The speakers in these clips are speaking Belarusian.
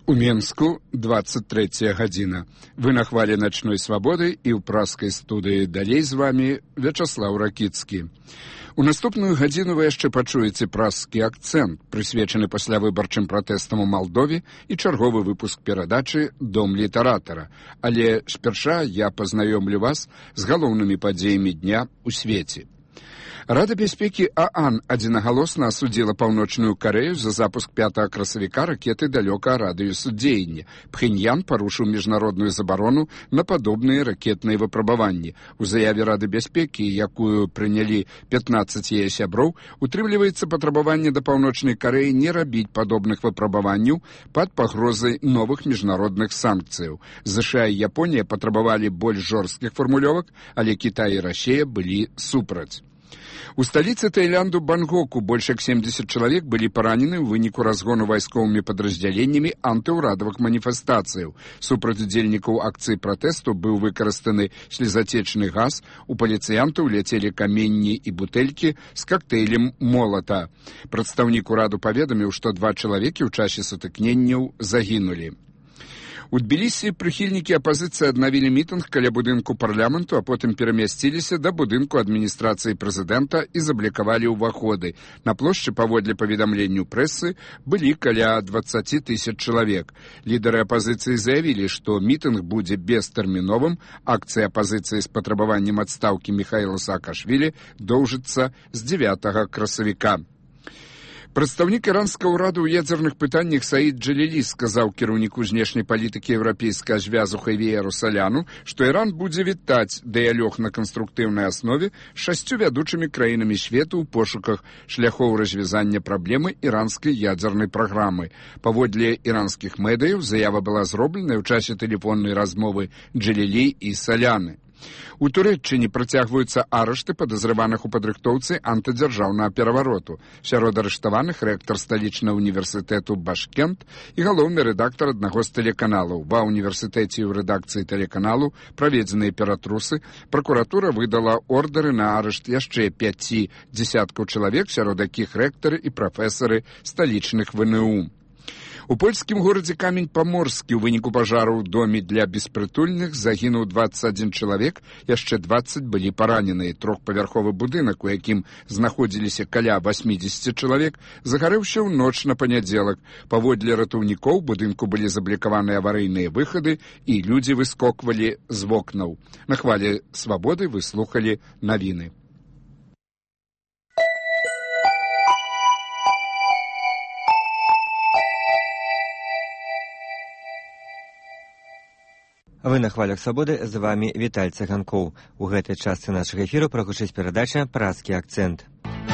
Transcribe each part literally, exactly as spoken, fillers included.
У Менску двадцать третья гадзіна. Вы на хвале начной свабоды і ў праскай студыі далей з вами Вячаслаў Ракіцкі. У наступную гадзіну вы яшчэ пачуеце праскі акцэнт, прысвечаны паслявыбарчым пратэстам у Малдове і чарговы выпуск перадачы «Дом літаратара». Але спярша я пазнаёмлю вас з галоўнымі падзеямі дня ў свеце. Рада бяспекі ААН адзінагалосна асудзіла Паўночную Карэю за запуск пятага красавіка ракеты далёкага радыусу дзеяння. Пхеньян парушыў міжнародную забарону на падобныя ракетныя выпрабаванні. У заяве Рады бяспекі, якую прынялі пятнаццаць яе сяброў, утрымліваецца патрабаванне да Паўночнай Карэі не рабіць падобных выпрабаванняў пад пагрозай новых міжнародных санкцыяў. ЗША і Японія патрабавалі больш жорсткіх фармулёвак, але Кітай і Расія былі супраць. У сталіцы Таіланду Бангоку больш як семдзесят чалавек былі паранены ў выніку разгону вайсковымі падраздзяленнямі антыўрадавых маніфестацыяў. Супраць удзельнікаў акцыі пратэсту быў выкарыстаны слезатечны газ, у паліцыянтаў ляцелі каменні і бутэлькі з кактэйлем молата. Прадстаўнік ураду паведаміў, што два чалавекі ў часе сутыкненняў загінулі. У Тбілісі прыхільнікі апазіцыі аднавілі мітынг каля будынку парламенту, а потым перамясціліся да будынку адміністрацыі прэзідэнта і заблакавалі ўваходы. На плошчы, паводле паведамленняў прэсы, былі каля дваццаць тысяч чалавек. Лідары апазіцыі заявілі, што мітынг будзе бестэрміновым, акцыя апазіцыі з патрабаваннем адстаўкі Міхаіла Саакашвілі доўжыцца з дзевятага красавіка. Прадстаўнік іранскага ўраду ў ядзерных пытаннях Саід Джалілі сказаў кіраўніку знешняй палітыкі еўрапейскага звязу Хавіеру Саляну, што Іран будзе вітаць дыялог на канструктыўнай аснове з шасцю вядучымі краінамі свету ў пошуках шляхоў развязання праблемы іранскай ядзернай праграмы. Паводле іранскіх медыяў заява была зробленая ў часе тэлефоннай размовы Джалілі і Саляны. У Турэччыне працягваюцца арышты падазраваных у падрыхтоўцы антыдзяржаўнага перавароту. Сярод арыштаваных рэктар сталічнага універсітэту Башкент і галоўны рэдактар аднаго з тэлеканалаў. Ва універсітэце і ў рэдакцыі тэлеканалу праведзеныя ператрусы. Пракуратура выдала ордары на арышт яшчэ пяці дзесяткаў чалавек, сярод якіх рэктары і прафесары сталічных ВНУ. У польскім горадзе Камень-Паморскі ў выніку пажару ў доме для беспрытульных загінуў дваццаць адзін чалавек, яшчэ дваццаць былі параненыя. Трохпавярховы будынак, у якім знаходзіліся каля васьмідзесят чалавек, загарэўся ў ноч на панядзелак. Паводле ратаўнікоў будынку былі заблакаваныя аварыйныя выхады і людзі выскоквалі з вокнаў. На хвале свабоды вы слухалі навіны. Вы на хвалях свабоды, з вами Віталь Цыганкоў. У гэтай частцы нашага эфіру прагучыць перадача «Праскі акцэнт».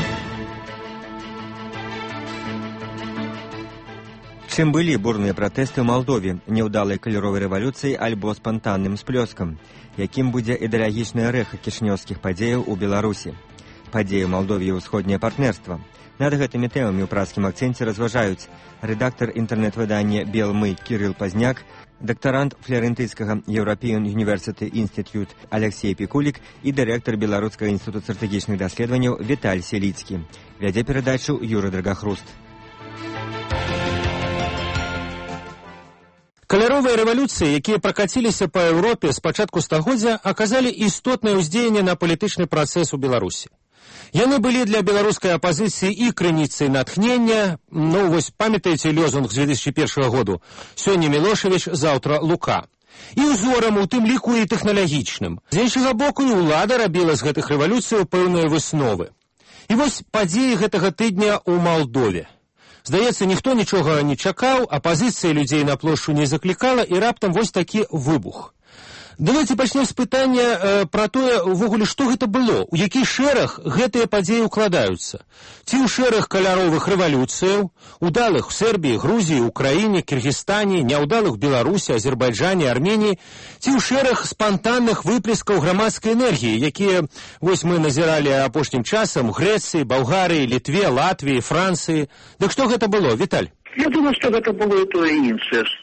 Чым былі бурныя пратэсты ў Малдове, няўдалай каляровай рэвалюцыі альбо спантанным сплёскам? Якім будзе ідэалагічнае рэха кішнёўскіх падзеяў у Беларусі? Падзеі ў Малдове і ўсходняе партнерства. Над гэтымі тэмамі ў праскім акцэнце разважаюць рэдактар інтэрнэт-выдання «Белмы» Кірыл Пазняк, дактарант Флорентыйскага European University Institute Алексей Пікулік і дырэктар Беларускага інстытута стратэгічных даследаванняў Віталь Селіцкі. Вядзе перадачу Юра Драгахруст. Каляровыя рэвалюцыі, якія пракаціліся па Еўропе з пачатку стагоддзя, аказалі істотнае ўздзеянне на палітычны працэс у Беларусі. Яны былі для беларускай апазіцыі і крыніцай натхнення, ну вось памятаеце лозунг з две тысячи першага году «Сёння Мілошавіч, заўтра Лука». І ўзорам, у тым ліку і тэхналагічным. З іншага боку, і ўлада рабіла з гэтых рэвалюцыяў пэўныя высновы. І вось падзеі гэтага тыдня ў Малдове. Здаецца, ніхто нічога не чакаў, апазіцыя людзей на плошчу не заклікала, і раптам вось такі выбух. Давайте пачнем з пытання э, пра тое, увогуле, што гэта было, у які шэраг гэтыя падзеі ўкладаюцца. Ці ў шэраг каляровых рэвалюцыяў, удалых у Сербіі, Грузіі, Украіне, Кіргізстане, няўдалых у Беларусі, Азербайджане, Арменіі, ці ў шэраг спантанных выплескаў грамадскай энергіі, якія вось мы назіралі апошнім часам у Грэцыі, Балгарыі, Літве, Латвіі, Францыі. Дык што гэта было, Віталь? Я думаю, што гэта было і тое іншае, што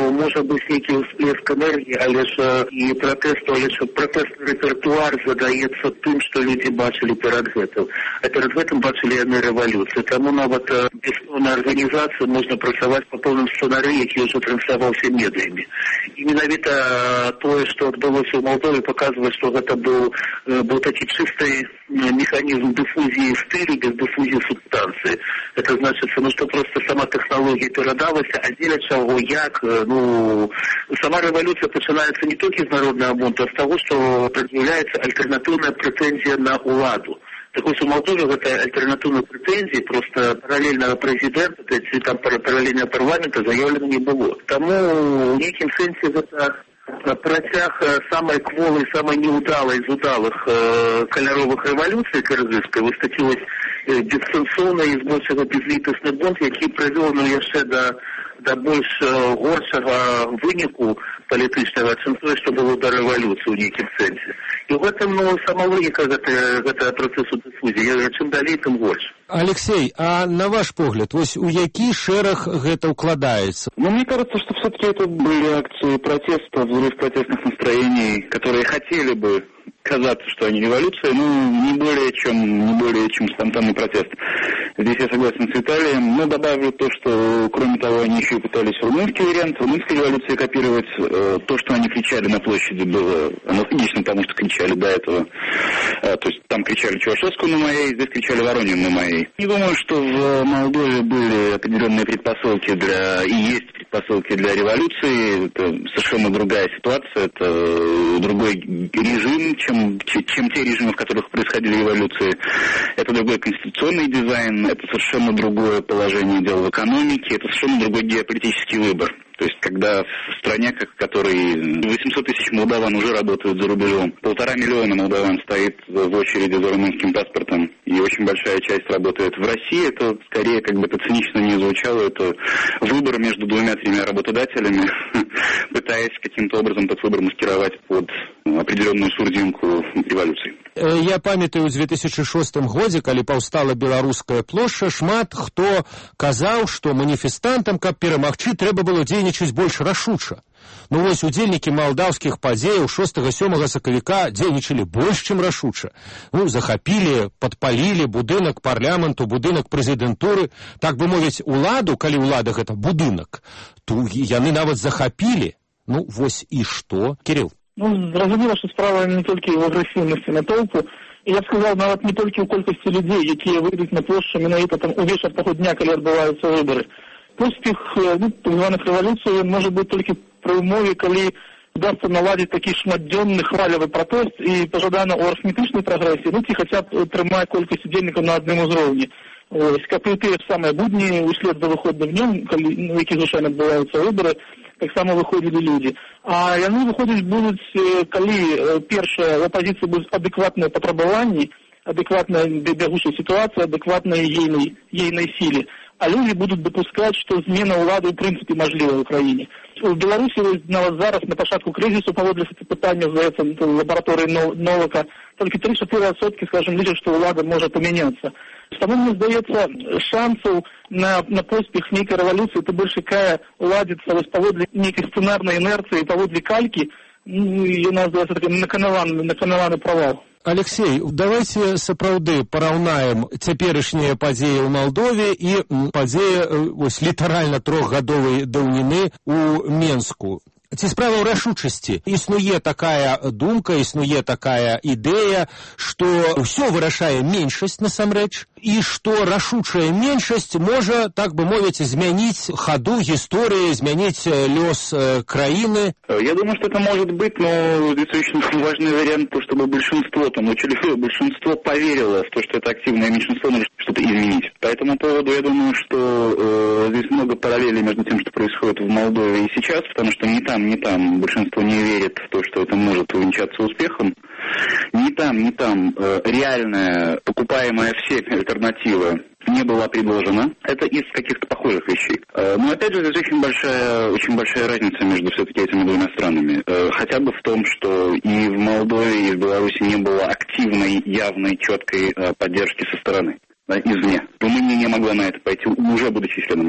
можа быць нейкі ўсплеск энергіі, але ж і пратэсту, але ж пратэстны рэпертуар задаецца тым, што людзі бачылі перад гэтым. А перад гэтым бачылі яны рэвалюцыю. Таму нават без пэўнай арганізацыі можна працаваць па пэўным сцэнарыі, які ўжо трансляваўся медыямі. І менавіта тое, што адбылося ў Малдове, паказвае, што гэта быў, быў такі чысты механізм дыфузіі стылю без дыфузіі субстанцыі. Это значит, ну, что просто сама технология передалася, а дзеля чаго, як, ну, сама рэвалюцыя пачынаецца не толькі з народнага бунту, а з таго, што прад'яўляецца альтэрнатыўная прэтэнзія на ўладу. Так вось у Молдове гэтай альтэрнатыўнай прэтэнзіі проста паралельнага прэзідэнта, ці там паралельнага парламента заяўлена не было. Таму ў нейкім сэнсе гэта працяг самой кволой, самой неудалой из удалых э, каляровых рэвалюцый кыргызскай, вось такі вось э, бессэнсоўны і збольшага безлітасны бунт, які прывёў ну, яшчэ да, да больш э, горшага выніку палітычнага, чым тое, што было да рэвалюцыі ў нейкім сэнсе. І ў гэтым ну, сама логіка гэтага працэсу дыфузіі. Чым далей, тым горш. Алексей, а на ваш погляд, вось у які шэраг гэта укладаецца? Ну, мне кажется, что все-таки это были акции протеста, взрыв протестных настроений, которые хотели бы казаться, что они революция, ну, не более чем, не более чем спонтанный протест. Здесь я согласен с Виталием, но добавлю то, что, кроме того, они еще и пытались румынский вариант, румынской революции копировать. Э, то, что они кричали на площади, было аналогично тому, что кричали до этого. Э, то есть там кричали Чаушеску на моей, здесь кричали Воронин на моей. Не думаю, что в Молдове были определенные предпосылки для, и есть предпосылки для революции. Это совершенно другая ситуация, это другой режим, чем, чем те режимы, в которых происходили революции. Это другой конституционный дизайн, это совершенно другое положение дел в экономике, это совершенно другой геополитический выбор. То есть, когда в стране, в которой восемьсот тысяч молдаван уже работают за рубежом, полтора миллиона молдаван стоит в очереди за румынским паспортом, и очень большая часть работает в России, это скорее, как бы это цинично не звучало, это выбор между двумя-тремя работодателями, пытаясь каким-то образом этот выбор маскировать под определенную сурдинку революции. Я памятаю, у две тысячи шостым годзе, калі паўстала беларуская плошча, шмат хто казаў, што маніфестантам, каб перамагчы, трэба было дзейнічаць больш рашуча. Ну вось удзельнікі малдаўскіх падзеяў шостага-сёмага сакавіка дзейнічалі больш, чым рашуча. Ну, захапілі, падпалілі будынак парламенту, будынак прэзідэнтуры, так бы мовіць, уладу, калі ўлада гэта будынак, то яны нават захапілі. Ну, вось і што? Кирилл. Ну, зразумела, што справа не толькі ў агрэсіўнасці натоўпу, і я б сказаў, нават не толькі ў колькасці людзей, якія выйдуць на плошчу менавіта там увечар таго дня, калі адбываюцца выбары. Поспех ну, так званых рэвалюцый можа быць толькі пры ўмове, калі удасца наладзіць такі шматдзённы хвалевы пратэст і пажадана ў арыфметычнай прагрэсіі, ну ці хаця б трымае колькасць удзельнікаў на адным узроўні. Ось, каб і тыя самыя будні услед за выходным днём, калі ну, які звычайна адбываюцца выбары, таксама выходзілі людзі. А яны выходзіць будуць, калі першая ў апазіцыі будуць адэкватныя патрабаванні, адэкватная бягучая сітуацыя, адэкватная ейнай, ейнай сіле. А люди будут допускать, что змена улады в принципе можлива в Украине. В Беларуси нават зараз на пачатку кризису паводле пытання здаецца лаборатории Новака только три-чатыры адсоткі, скажем, лічаць, что улада может поменяться. Тому мне здаецца шансов на, на поспех нейкай рэвалюцыі это больше кая уладзіцца паводле нейкай сцэнарнай інерцыі, паводле калькі, ну, і у нас здаецца такі наканаваны, наканаваны правал. Алексей, давайте сапраўды параўнаем цяперашнія падзеі ў Малдове і падзеі ось літаральна трохгадовай даўніны ў Менску. Ці справа ў рашучасці? Існуе такая думка, існуе такая ідэя, што ўсё вырашае меншасць насамрэч, і што рашучая меншасць можа, так бы мовіць, змяніць хаду гісторыі, змяніць лёс краіны. Я думаю, что это может быть, но здесь очень важный вариант, то, чтобы большинство, там, учили, большинство поверило в то, что это активное меньшинство может что-то изменить. По этому поводу я думаю, что э, здесь много параллелей между тем, что происходит в Молдове и сейчас, потому что ни там, ни там большинство не верит в то, что это может увенчаться успехом. Ни там, ни там э, реальная, покупаемая всеми альтернатива не была предложена. Это из каких-то похожих вещей. Э, но опять же, здесь очень большая, очень большая разница между все-таки этими двумя странами. Э, хотя бы в том, что и в Молдове, и в Беларуси не было активной, явной, четкой э, поддержки со стороны. Извне. Румыния не могла на это пойти, уже будучи членом ЕС.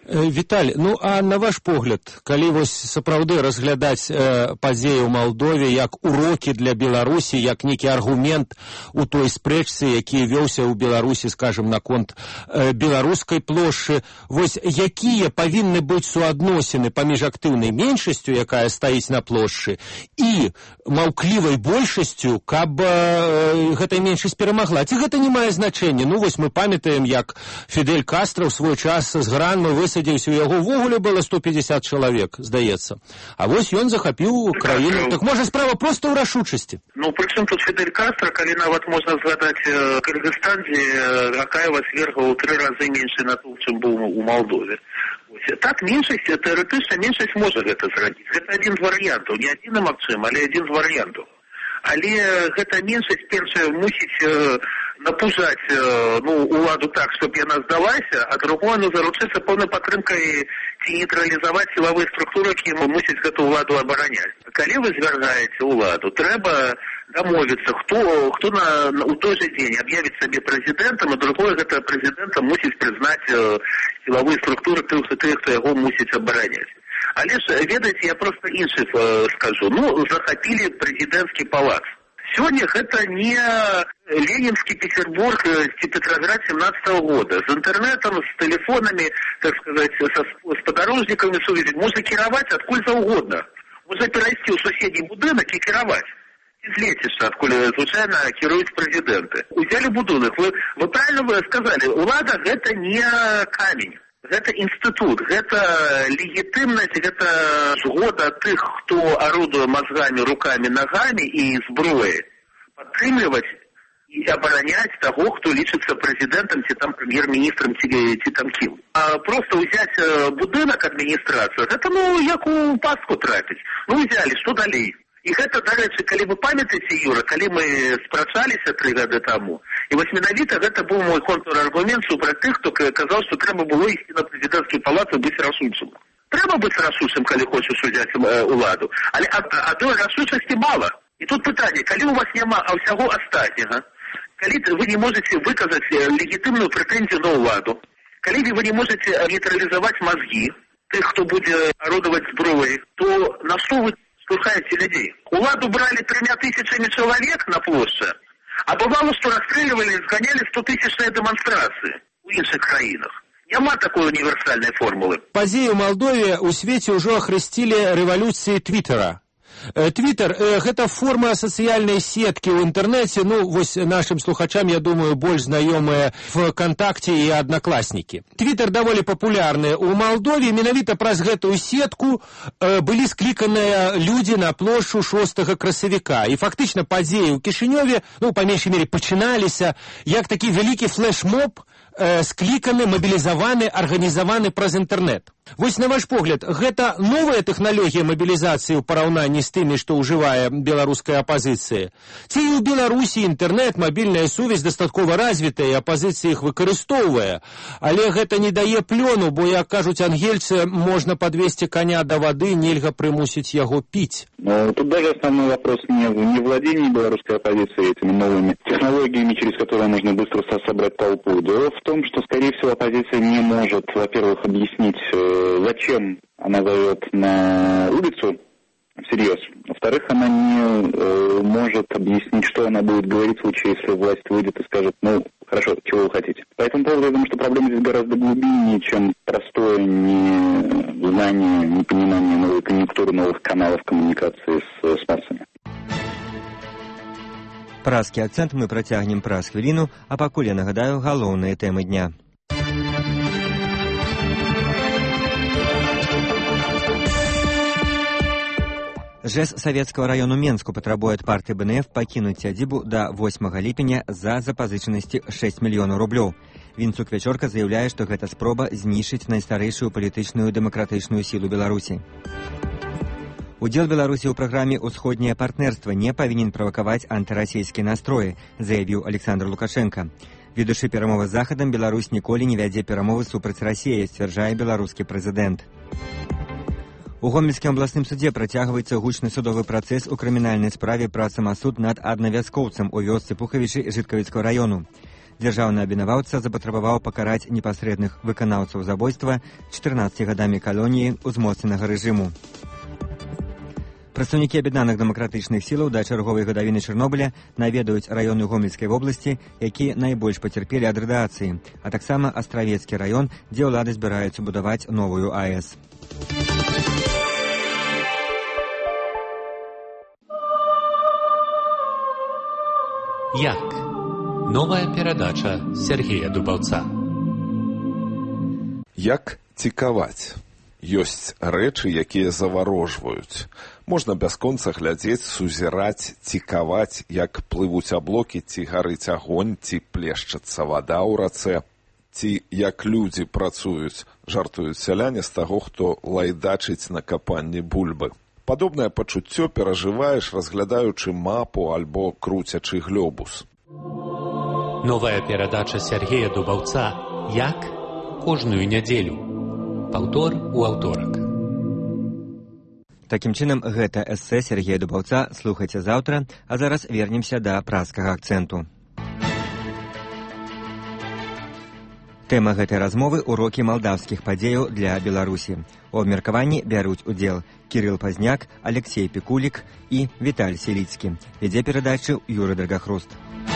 Віталь, ну а на ваш погляд, калі вось сапраўды разглядаць э, падзеі ў Малдове як урокі для Беларусі, як нейкі аргумент у той спрэчцы, які вёўся ў Беларусі, скажем, наконт э, беларускай плошчы, вось якія павінны быць суадносіны паміж актыўнай меншасцю, якая стаіць на плошчы, і маўклівай большасцю, каб э, гэтая меншасць перамагла. Ці гэта не мае значэння? Ну вось мы памятаем, як Фідель Кастра ў свой час з Гранмы высадзіўся, у яго ввогуле было сто пятьдесят чалавек, здаецца. А вось ён захапіў краіну. Так можа справа проста ў рашучасці. Ну, прычым тут Фідель Кастра, калі нават можна згадаць э, Кыргызстан, дзе Акаева свергла ў тры разы меншы натоўп, чым быў у Малдове. Так, меншасць, тэарэтычна меншасць можа гэта зрабіць. Гэта адзін з варыянтаў, не адзін магчым, але адзін з варыянтаў. Але гэта меншасць першая мусіць э, напужаць э, ну, уладу так, щоб яна здалася, а другое, ну, заручыцца поўнай падтрымкай ці нейтралізаваць сілавыя структуры, які мусіць гэту уладу абараняць. Калі вы звергаеце уладу, трэба дамовіцца, хто, хто на, на, у той же дзень аб'явіць сабе прэзідэнтам, а другое, гэта прэзідэнтам мусіць прызнаць э, сілавыя структуры тых, тых, хто яго мусіць абараняць. Але ж, ведаеце, я просто іншы э, скажу. Ну, захапілі прэзідэнцкі палац. Сёння гэта не Ленинский Петербург ці Петроград семнадцатого года. З інтэрнетам, з тэлефонамі, так сказать, са спадарожнікамі сувязі можна кіраваць адкуль заўгодна. Можна перайсці ў суседні будынак і кіраваць. І злецішся, адкуль звычайна кіруюць прэзідэнты. Узялі будынак. Вы, вы правильно вы сказали, улада гэта не камень. Гэта інстытут, гэта легітымнасць, гэта згода тых, хто арудуе мазгамі, рукамі, нагамі і зброяй, падтрымліваць і абараняць таго, хто лічыцца прэзідэнтам ці там прэм'ер-міністрам ці, ці там кім. А просто ўзяць будынак адміністрацыю, гэта, ну, як у пастку трапіць. Ну, ўзялі, што далей? І гэта, дарэчы, калі вы памятаеце, Юра, калі мы спрачаліся тры гады таму, і вось менавіта гэта быў мой контраргумент супраць тых, хто казаў, што трэба было ісці на прэзідэнцкі палац і быць рашучым. Трэба быць рашучым, калі хочаш узяць э, уладу, але адной рашучасці мала. І тут пытанне, калі у вас няма а ўсяго астатняга, калі вы не можете выказаць легітымную прэтэнзію на ўладу, калі вы не можете нейтралізаваць мазгі тых, хто будзе арудаваць зброяй, то на што вы слухаете людей? Уладу брали тремя тысячами человек на площади, а бывало, что расстреливали и сгоняли стотысячные демонстрации в іншых краинах. Няма такой универсальной формулы. Падзеі ў Малдове ў свеце ўжо ахрысцілі рэвалюцыі Твиттера. Твиттер – гэта форма сацыяльнай сеткі ў інтэрнэце, ну, вось нашим слухачам, я думаю, больш знаёмыя в ВКонтакте і Аднакласнікі. Твиттер даволі папулярны ў Малдове, менавіта праз гэтую сетку э, былі скліканыя людзі на плошчу шостага красавіка. І фактычна падзеі ў Кішынёве, ну, па меншай мере, пачыналіся як такі вялікі флэш-моб, э, скліканы, мабілізаваны, арганізаваны праз інтэрнэт. Вось на ваш погляд, гэта новая тэхналогія мабілізацыі ў параўнанні з тымі, што ўжывае беларуская апазіцыя? Ці і ў Беларусі інтэрнэт, мабільная сувязь дастаткова развітая, і апазіцыя іх выкарыстоўвае, але гэта не дае плёну, бо, як кажуць ангельцы, можна падвесці коня да вады, нельга прымусіць яго піць. Но тут даже основной вопрос не в не владении белорусской оппозицией этими новыми технологиями, через которые можно быстро собрать толпу. Дело в том, что, скорее всего, оппозиция не может, во-первых, объяснить, зачем она зовет на улицу всерьез. Во-вторых, она не э, может объяснить, что она будет говорить в случае, если власть выйдет и скажет, ну, хорошо, чего вы хотите. По этому поводу я думаю, что проблема здесь гораздо глубиннее, чем простое незнание, непонимание новой конъюнктуры, новых каналов коммуникации с, с массами. Празкі акцент мы працягнем праз хвіліну, а пакуль я нагадаю галоўныя тэмы дня. ЖЭС Советского району Менску патрабуе ад партыі БНФ пакінуць сядзібу да восьмага ліпеня за запазычанасці шэсць мільёнаў рублёў. Вінцук Вячорка заяўляе, што гэта спроба знішчыць найстарэйшую палітычную дэмакратычную сілу Беларусі. Удзел Беларусі ў праграме «Усходняе партнерства» не павінен правакаваць антырасійскія настроі, заявіў Александр Лукашенко. Ведучы перамовы з Захадам, Беларусь ніколі не вядзе перамовы супраць Расіі, сцвярджае беларускі прэзідэнт. У Гомельскім абласным судзе працягваецца гучны судовы працэс у крымінальнай справе пра самасуд над аднавяскоўцам у вёсцы Пухавічы Жыткавіцкага раёну. Дзяржаўны абвінаваўца запатрабаваў пакараць непасрэдных выканаўцаў забойства чатырнаццаці гадамі калоніі ўзмоцненага рэжыму. Прадстаўнікі аб'яднаных дэмакратычных сілаў да чарговай гадавіны Чарнобыля наведаюць раёны Гомельскай вобласці, якія найбольш пацярпелі ад радыяцыі, а таксама Астравецкі раён, дзе ўлады збіраюцца будаваць новую АЭС. Як? Новая перадача Сергея Дубаўца. Як цікаваць? Ёсць рэчы, якія заварожваюць. Можна бясконца глядзець, сузіраць, цікаваць, як плывуць аблокі, ці гарыць агонь, ці плешчацца вада ў рацэ, ці як людзі працуюць, жартуюць сяляне з таго, хто лайдачыць на капанні бульбы. Падобнае пачуццё перажываеш, разглядаючы мапу альбо круцячы глёбус. Новая перадача Сергея Дубаўца «Як?» кожную нядзелю. Паўтор у аўторак. Такім чынам, гэта эсэ Сергея Дубаўца слухайце заўтра, а зараз вернемся да празскага акцэнту. Тэма гэтай размовы – урокі малдаўскіх падзеяў для Беларусі. У абмеркаванні бяруць удзел Кірыл Пазняк, Алексей Пікулік і Віталь Селіцкі. Вядзе перадачу Юры Драгахруст.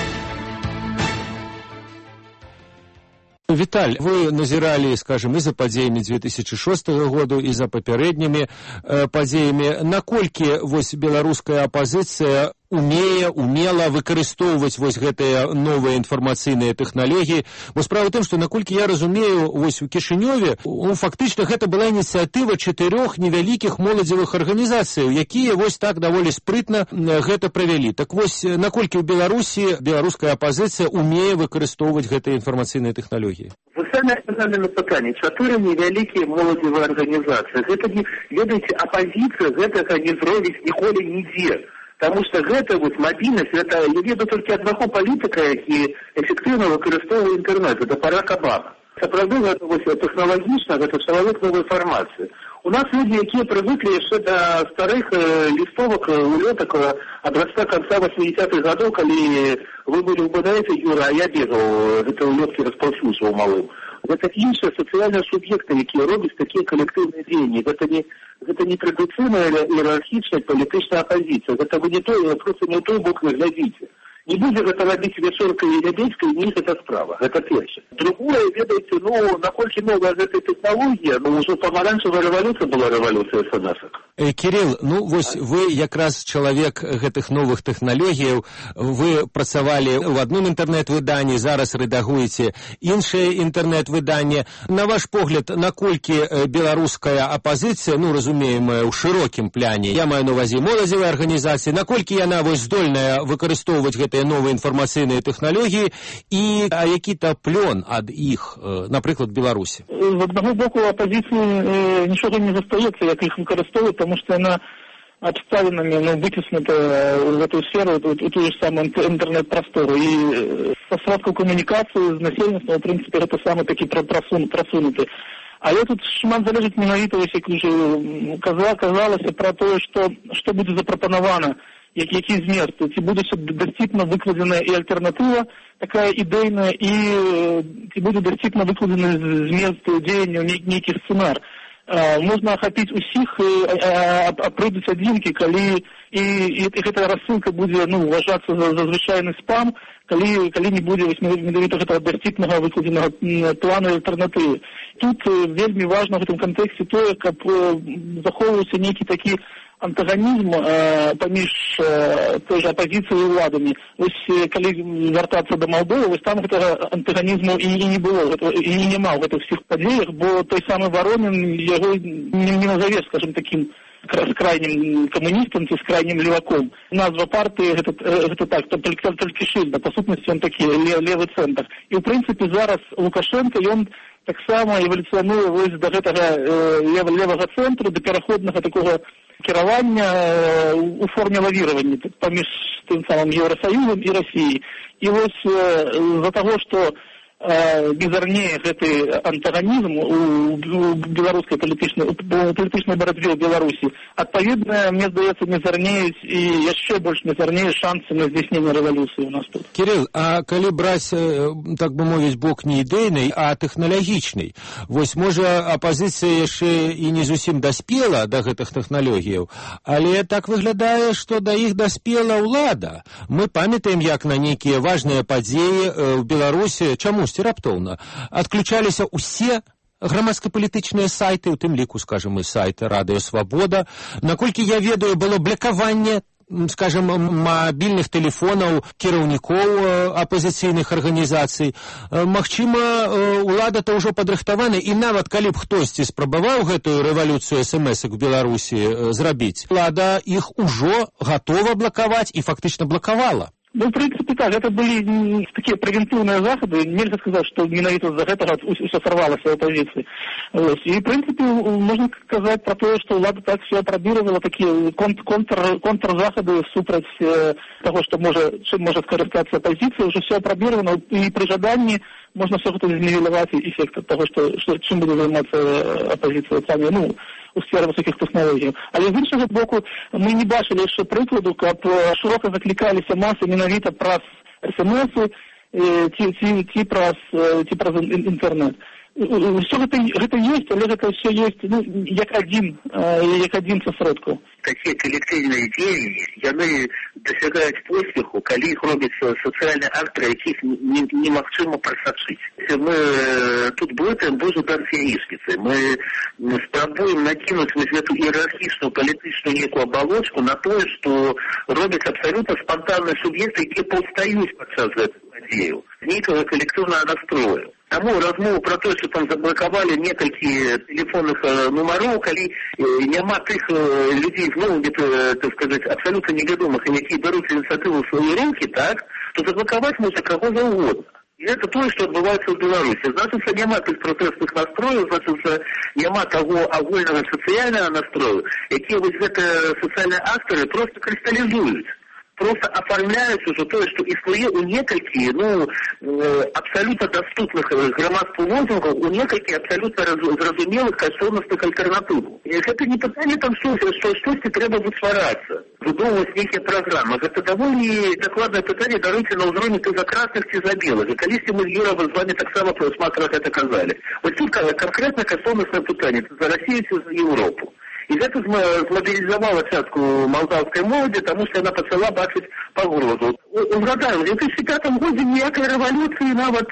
Виталь, вы назирали, скажем, и за падзеямі две тысячи шостага году, и за папярэднімі э, падзеямі. Наколькі вось беларуская апозіцыя умее, умела выкарыстоўваць вось гэтыя новыя інфармацыйныя тэхналогіі. Бо справа ў тым, што наколькі я разумею, вось у Кішынёве, ну, фактычна гэта была ініцыятыва чатырох невялікіх моладзевых арганізацыяў, якія вось так даволі спрытна гэта правялі. Так вось, наколькі ў Беларусі беларуская апозіцыя умее выкарыстоўваць гэтыя інфармацыйныя тэхналогіі? Вы самі сказали на пытанне, чатыры невялікія моладзевыя арганізацыі. Гэта не, ведаеце, апозіцыя гэтага не зробіць ніколі нідзе. Потому что гэта вот мобильность, это я веду только одного политика, які эффективно выкарыстоўвае интернет, это Барак Обама. Сапраўды гэта вось тэхналагічна, гэта чалавек новой фармацыі. У нас люди, якія прывыклі яшчэ да старых э, лістовак, улётак абразца конца восьмидесятых гадоў, калі вы былі ў БДС, Юра, а я бегаў, гэта улёткі распаўсюджваў малым. Гэта іншыя сацыяльныя суб'екты, якія робяць такія калектыўныя дзеянні. Гэта не гэта не традыцыйная іерархічная палітычная апозіцыя. Гэта вы не той, просто не ў той бок не глядзіце. Не будзе гэта рабіць Вечорка і Лябедзька, і не гэта справа. Гэта першае. Другое, ведаеце, ну, наколькі новая гэта тэхналогія, ну, ўжо памаранчевая рэвалюцыя была рэвалюцыя эс-эн-эсак. Э, Кирилл, ну, вось вы якраз чалавек гэтых новых тэхналогіяў, вы працавалі ў адным інтэрнэт-выданні, зараз рэдагуеце іншае інтэрнэт-выданне. На ваш погляд, наколькі беларуская апозіцыя, ну, разумеем, у шырокім пляне, я маю на ўвазе моладзевыя арганізацыі, наколькі яна вось здольная выкарыстоўваць гэтыя новыя інфармацыйныя тэхналогіі і а які-то плён ад іх, напрыклад, Беларусі? З аднаго боку апозіцыі нічога не застаецца, як іх выкарыстоўваць, тому што яна обставинами, ну, вытеснута в эту сферу, в ту же самую интернет-простору. И со сродков коммуникации с населением, в принципе, это самый таки просун, просунутый. Але тут шмат залежыць менавіта, як уже казалася, про то, что, что будет запропановано, які, які змест, ці буде дасціпна выкладзеная і альтэрнатыва, такая ідэйная, і ці буде дасціпна выкладзены змест дзеяння, нейкі сцэнар. Можна ахапіць усіх, а прыйдуць адзінкі, калі і, і, і гэтая рассылка будзе, ну, вважацца за, за звычайны спам, калі, калі не будзе менавіта гэтага дасціпнага выкладзенага плану альтэрнатывы. Тут вельмі важна в гэтым кантэксце тое, каб захоўваўся нейкі такі антагонізм э, паміж э, той же апозіцыяй і ўладамі. Вось калі вяртацца да Малдовы, вось там гэтага антагонізму і, і не было, гэта, і не няма в гэтых всіх падзеях, бо той самы Воронин яго не, не назавеш, скажем, таким с крайнім камуністам ці з крайнім леваком. Назва партыі гэта, гэта так, то толькі, толькі шыльда, па сутнасці ён такі левы цэнтр. І ў прынцыпе зараз Лукашенко, ён таксама эвалюцыянуе вось да гэтага э, лев, левага цэнтру, да пераходнага такога кіравання э, у форме лавіравання паміж тым самым Еўрасаюзам і Расіяй. І вось э, з-за таго, што мізарнее гэты антаганізм у беларускай палітычнай у палітычнай барацьбе ў Беларусі. Адпаведна, мне здаецца, мізарнеюць і яшчэ больш мізарнеюць шансы на здзейсненне рэвалюцыі у нас тут. Кирилл, а калі браць, так бы мовіць, бок не ідэйны, а тэхналагічны, вось, можа, апазіцыя яшчэ і не зусім даспела да гэтых тэхналогіяў, але так выглядае, што да іх даспела ўлада. Мы памятаем, як на нейкія важныя падзеі ў Беларусі, чамусьці раптоўна, адключаліся ўсе грамадска-палітычныя сайты, у тым ліку, скажем, і сайты Радыё Свабода. Наколькі я ведаю, было блакаванне, скажем, мабільных тэлефонаў кіраўнікоў апазіцыйных арганізацый. Магчыма, ўлада-то ўжо падрыхтавана, і нават калі б хтосьці спрабаваў гэтую рэвалюцыю эс-эм-эсак в Беларусі зрабіць, ўлада іх ужо гатова блакаваць і фактычна блакавала. Ну, в принципе, так, это были такие превентивные заходы, нельзя сказать, что менавіта з-за гэтага ўсё сорвалася ў апозіцыі. И, в принципе, можно сказать про то, что влада так все апробировала, такие контр, контрзаходы супраць того, что может, чым может скористаться оппозиция, уже все апробировано, и при жадании можно все это знивелировать эффект от того, что, что чым буде займацца оппозиция сами, ну, у сфері высоких технологій. Але з іншого боку, ми не бачили ще прикладу, каб широко закликалися маси менавіта праз ес-эм-еси, ці, ці, ці праз, ці праз інтернет. Все гэта, гэта есть, але гэта все есть, ну, як один, як один са сродкаў. Такія калектыўныя дзеянні, яны дасягаюць поспеху, калі іх робяць сацыяльныя акты, якіх немагчыма прасачыць. Мы тут блытаем божу дар яичницы. Мы спрабуем накінуць вось эту іерархічную палітычную некую абалочку на тое, што робяць абсалютна спантанныя суб'екты, якія паўстаюць падчас гэтых падзеяў, нейкага калектыўнага настрою. Таму размову про то, что там заблокавали некалькі телефонных э, нумароў, калі э, няма тых э, людей, ну, где-то, так сказать, абсолютно неведомых, и якія бяруць ініцыятыву ў свае рукі, так, то заблокаваць можна кого заўгодна. И это то, что отбывается в Беларуси. Значит, няма тых протестных настроев, значит, няма того агульного социального настроя, якія вось гэта социальные акторы просто кристаллизуют. Просто оформляюць уже то, что існуе у некалькі, ну, абсолютно доступных грамадству лозунгаў, у некалькі абсолютно зразумелых каштоўнасных альтэрнатыў. І гэта не пытанне там, што штосьці трэба высварацца, выбудоўваць нейкія праграмы. Гэта даволі дакладнае пытанне, даруйце, на ўзроўні ты за красных ці за белых. І калісьці мы з Юрам з вами таксама шмат раз гэта казалі. Вось тут конкретна каштоўнаснае пытанне, за Расію ці за Еўропу. І гэта змабілізавала частку малдаўскай моладзі, таму што яна пачала бачыць пагрозу. Угадаем, у две тысячи пятом годзе ніякай рэвалюцыі нават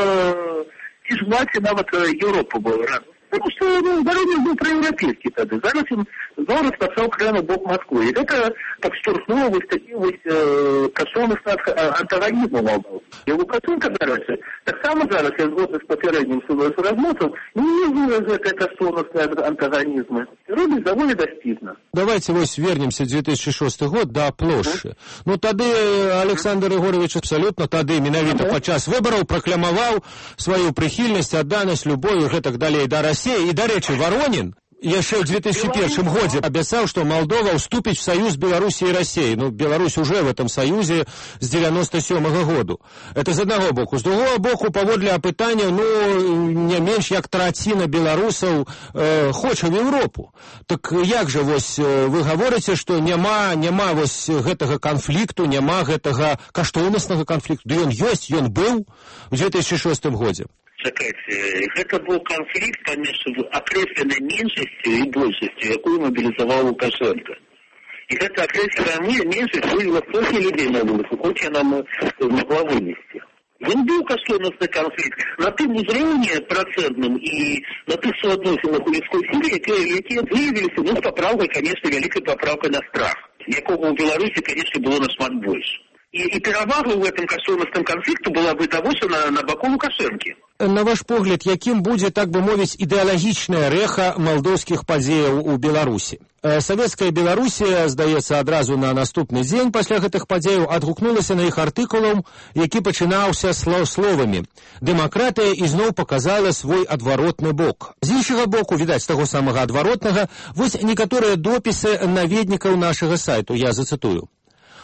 э, ці ж власці нават Еўропу было рано. Потому что ну, здоровье был проевропейский тогда. Зараз он здорово спасал крайне бок Москвы. И это так штурхнуло вот такие вот э, каштоўных антагонизмов Молдавы. И Лукашенко зараз, так само зараз, я згодна с попередним размовцем, не вывез это каштоўнасные антагонизмы. Робить довольно достижно. Давайте вось вернемся в две тысячи шесты год да плошчы. Ну тады Александр Егорович абсолютно тады менавіта падчас выбараў пракламаваў сваю прыхільнасць, адданасць, любоў і гэтак далей да России. И, до речи, Воронин яшчэ ў две тысячи первом годзе абяцаў, што Молдова ўступіць в союз Беларуси и России. Ну, Беларусь уже в этом союзе с девяносто седьмого году. Это з аднаго боку. З другого боку, паводле апытання, ну, не менш як траціна беларусаў э, хоча в Европу. Так як же вось вы гаворыце, што няма, няма вось гэтага канфлікту, няма гэтага каштоўнаснага канфлікту? Да ён ёсць, ён быў у две тысячи шестом годзе. Чакайце, гэта быў канфлікт паміж акрэсленай меншасцю і большасцю, якую мабілізаваў Лукашенко. І гэта акрэсленая меншасць вывела столькі людзей на вуліцу, хоць яна могла вынесці. Ён быў каштоўнасны канфлікт на тым узроўні працэнтным і на тых суадносінах у людской сіле, якія, якія выявіліся, ну, з папраўкай, конечно, вялікай папраўкай на страх, якога ў Беларусі, конечно, было нашмат больш. И, и перевага в этом каштоўнасным конфликту была бы того, что на, на боку Лукашенки. На ваш погляд, яким будзе, так бы мовіць, ідэалагічная рэха малдоўскіх падзеяў у Беларусі? Савецкая Беларусія, здаецца, адразу на наступны дзень пасля гэтых падзеяў адгукнулася на іх артыкулам, які пачынаўся слов словамі. Дэмакратыя ізноў показала свой адваротны бок. З іншага боку, відаць, таго самага адваротнага, вось некаторыя допісы наведнікаў нашага сайту, я зацытую.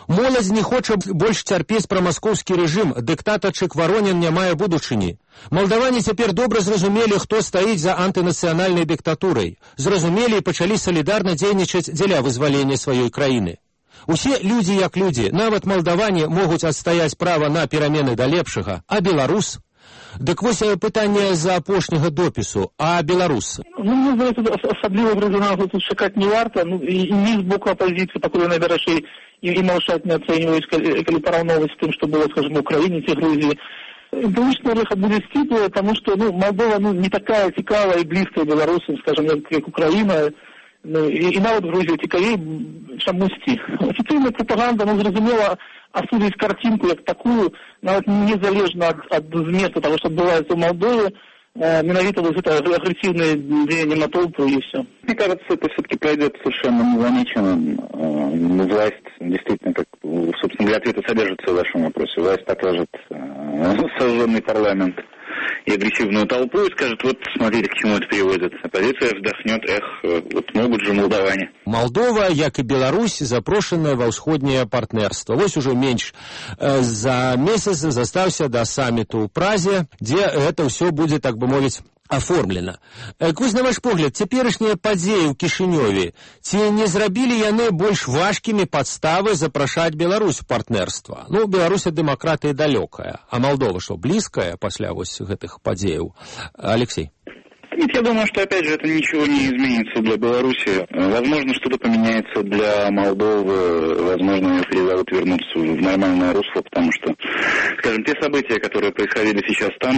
Моладзь не хоча больш цярпець прамаскоўскі рэжым, дыктатарчык Воронін не мае будучыні. Малдаване цяпер добра зразумелі, хто стаіць за антынацыянальнай дыктатурай. Зразумелі і пачалі салідарна дзейнічаць дзеля вызвалення сваёй краіны. Усе людзі як людзі, нават малдаване могуць адстаяць права на перамены да лепшага, а беларус? Дык вось пытанне з апошняга допісу, а беларус? Ну, мне здаецца, асабліва резонансу тут чакаць не варта, ну, і, і ні з боку апозіцыі, пакуль яна вырашыць і, і маўчаць не ацэньваюць, калі, калі параўноўваць з тым, што было, скажем, у Украіне ці Грузіі. Экономічная рэха будзе сціплая, таму што, ну, Молдова, ну, не такая цікавая і блізкая беларусам, скажем, як, як Украіна, ну, і, і нават Грузія цікавей чамусьці. Афіцыйная прапаганда, ну, зразумела, осудить картинку как такую, нават незалежно от, от зместу того, что отбывается в Молдове, э, менавито вот это агрессивное деяние на толпу и все. Мне кажется, это все-таки пройдет совершенно незамеченным. Э, власть действительно, как, собственно говоря, ответ содержится в вашем вопросе. Власть покажет э, сожженный парламент и агрессивную толпу и скажет, вот смотрите, к чему это приводит. Оппозиция вздохнет, эх, вот могут же молдаване. Молдова, як і Беларусь, запрошаная ва ўсходняе партнерство. Вось ужо менш э, за месяц застаўся да саміту ў Празе, дзе гэта ўсё будзе, так бы мовіць, аформлена. Вось, на ваш погляд, цяперашнія падзеі ў Кішынёве, ці не зрабілі яны больш важкімі падставы запрашаць Беларусь у партнерства? Ну, Беларусь ад дэмакратыі далёкая, а Молдова што, блізкая пасля вось гэтых падзеяў? Алексей. Нет, я думаю, что, опять же, это ничего не изменится для Беларуси. Возможно, что-то поменяется для Молдовы, возможно, ее перезовут вернуться в нормальное русло, потому что, скажем, те события, которые происходили сейчас там,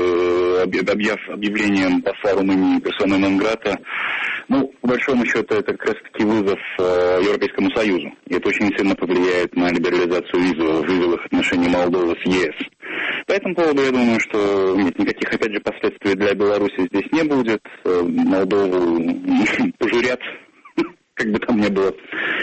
с объяв, объявлением посла Румынии персоны нон-грата, ну, по большому счету, это как раз-таки вызов Европейскому Союзу. И это очень сильно повлияет на либерализацию визовых, визовых отношений Молдовы с ЕС. По этому поводу я думаю, что нет, никаких, опять же, последствий для Беларуси здесь не будет. Молдову пожурят, как бы там ни было,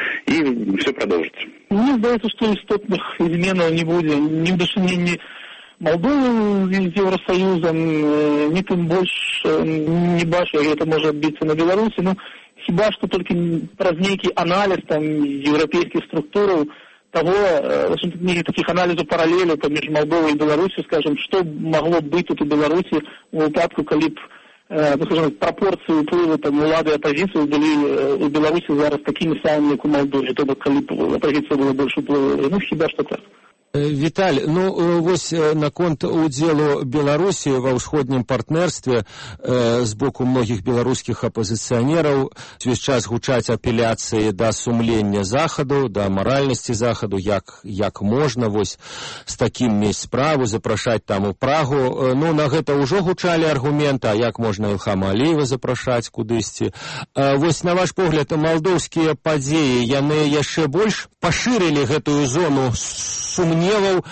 и все продолжится. Мне кажется, что истотных изменов не будет. Ни в дошении Молдовы с Евросоюзом, ни тем больше не бачу, это может отбиться на Беларуси. Ну, хиба что только праз некий анализ там европейских структур, того, в общем-то, нет таких анализов параллелей поміж Молдовой и Беларусью, скажем, что могло быть тут у Беларуси в выпадку, коли б, ну, скажем, пропорции уплыву там улады и оппозиции были у Беларуси зараз такими самыми, как у Молдовы, то бок, коли б оппозиция была больше уплыву, ну, хіба что так. Віталь, ну вось наконт удзелу Беларусі ва ўсходнім партнерстве э, з боку многіх беларускіх апозіцыянераў увесь час гучаць апеляцыі да сумлення Захаду, да маральнасці Захаду, як, як можна вось з такім мець справу запрашаць там у Прагу. Ну, на гэта ўжо гучалі аргументы, а як можна Ілхама Аліева запрашаць кудысьці. Э, вось на ваш погляд, молдоўскія падзеі, яны яшчэ больш пашырылі гэтую зону сумневаў,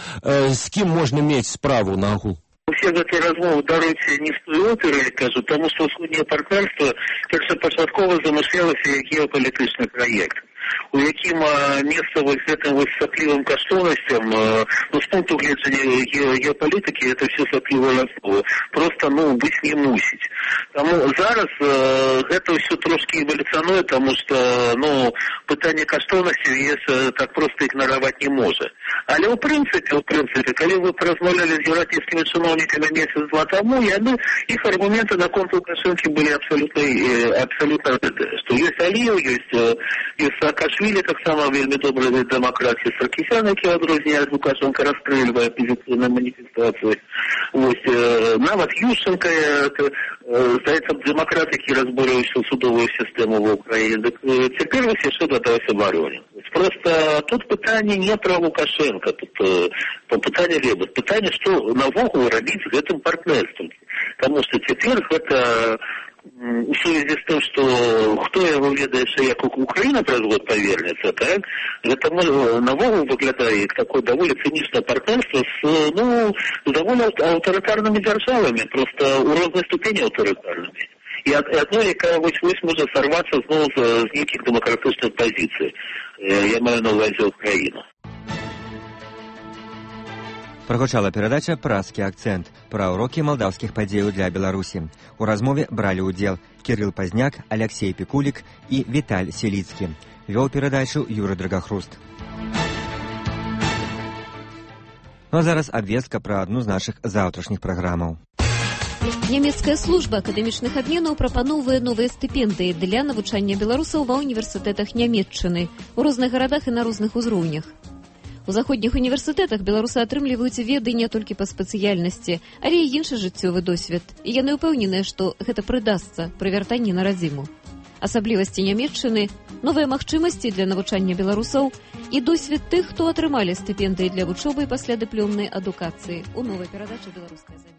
з кім можна мець справу на агул? Усе гэтыя размовы, даруйце, не з той оперы, кажу, тому што ўсходняе партнерство першапачаткова замышлялася як геапалітычны праект, у якім месца вось гэтым вось саплівым каштоўнасцям, ну, з пункту гледжання геапалітыкі, это все саплівыя асновы, просто, ну, быць не мусіць. Таму зараз э, гэта ўсё трошки эволюцыянуе, таму што, ну, пытанне каштоўнасці ЕС так просто ігнараваць не можа. Але ў прынцыпе, ў прынцыпе, калі вы паразмаўлялі з еўрапейскімі чыноўнікамі месяц-два таму, яны, іх аргументы наконт Лукашэнкі былі абсалютна, абсалютна, што ёсць Аліеў, ёсць, ёсць Саакашвілі, таксама вельмі добры дэмакратія Саркісян, які адрознівае Лукашенка, расстрэльвае апозіцыйныя маніфестацыі. Вось, нават Ющенка, здаецца, дэмакрат, які разбурыўся судовую сістэму в Украіне. Дык цяпер вось яшчэ дадаўся Воронін. Просто тут пытанне не пра Лукашенка, тут э, пытанне лебы. Пытанне, што навогул рабіць з гэтым партнерствам. Таму што цяпер гэта у сувязі з тым, што хто яго ведае, што як Украіна праз год павернецца, так? Гэта навогул выглядае як такое даволі цынічнае партнерство з, ну, з даволі аўтарытарнымі дзяржавамі, просто у рознай ступені аўтарытарнымі. І адно, якая вось-вось можа сарвацца зноў з, з нейкіх дэмакратычных пазіцый. Я маю на ўвазе Украіну. Прагучала перадача «Празкі акцэнт» пра ўрокі малдаўскіх падзеяў для Беларусі. У размове бралі ўдзел Кірыл Пазняк, Алексей Пікулік і Віталь Селіцкі. Вёў перадачу Юрый Драгахруст. Ну а зараз абвестка пра адну з нашых заўтрашніх праграмаў. Нямецкая служба акадэмічных абменаў прапаноўвае новыя стыпендыі для навучання беларусаў ва універсітэтах Нямецчыны у розных гарадах і на розных узроўнях. У заходніх універсітэтах беларусы атрымліваюць веды не толькі па спецыяльнасці, але і іншы жыццёвы досвед. І яны ўпэўненыя, што гэта прыдасца пры вяртанні на радзіму. Асаблівасці Нямецчыны, новыя магчымасці для навучання беларусаў і досвед тых, хто атрымалі стыпендыі для вучобы пасля дыпломнай адукацыі у новай перадачы «Беларуская замена».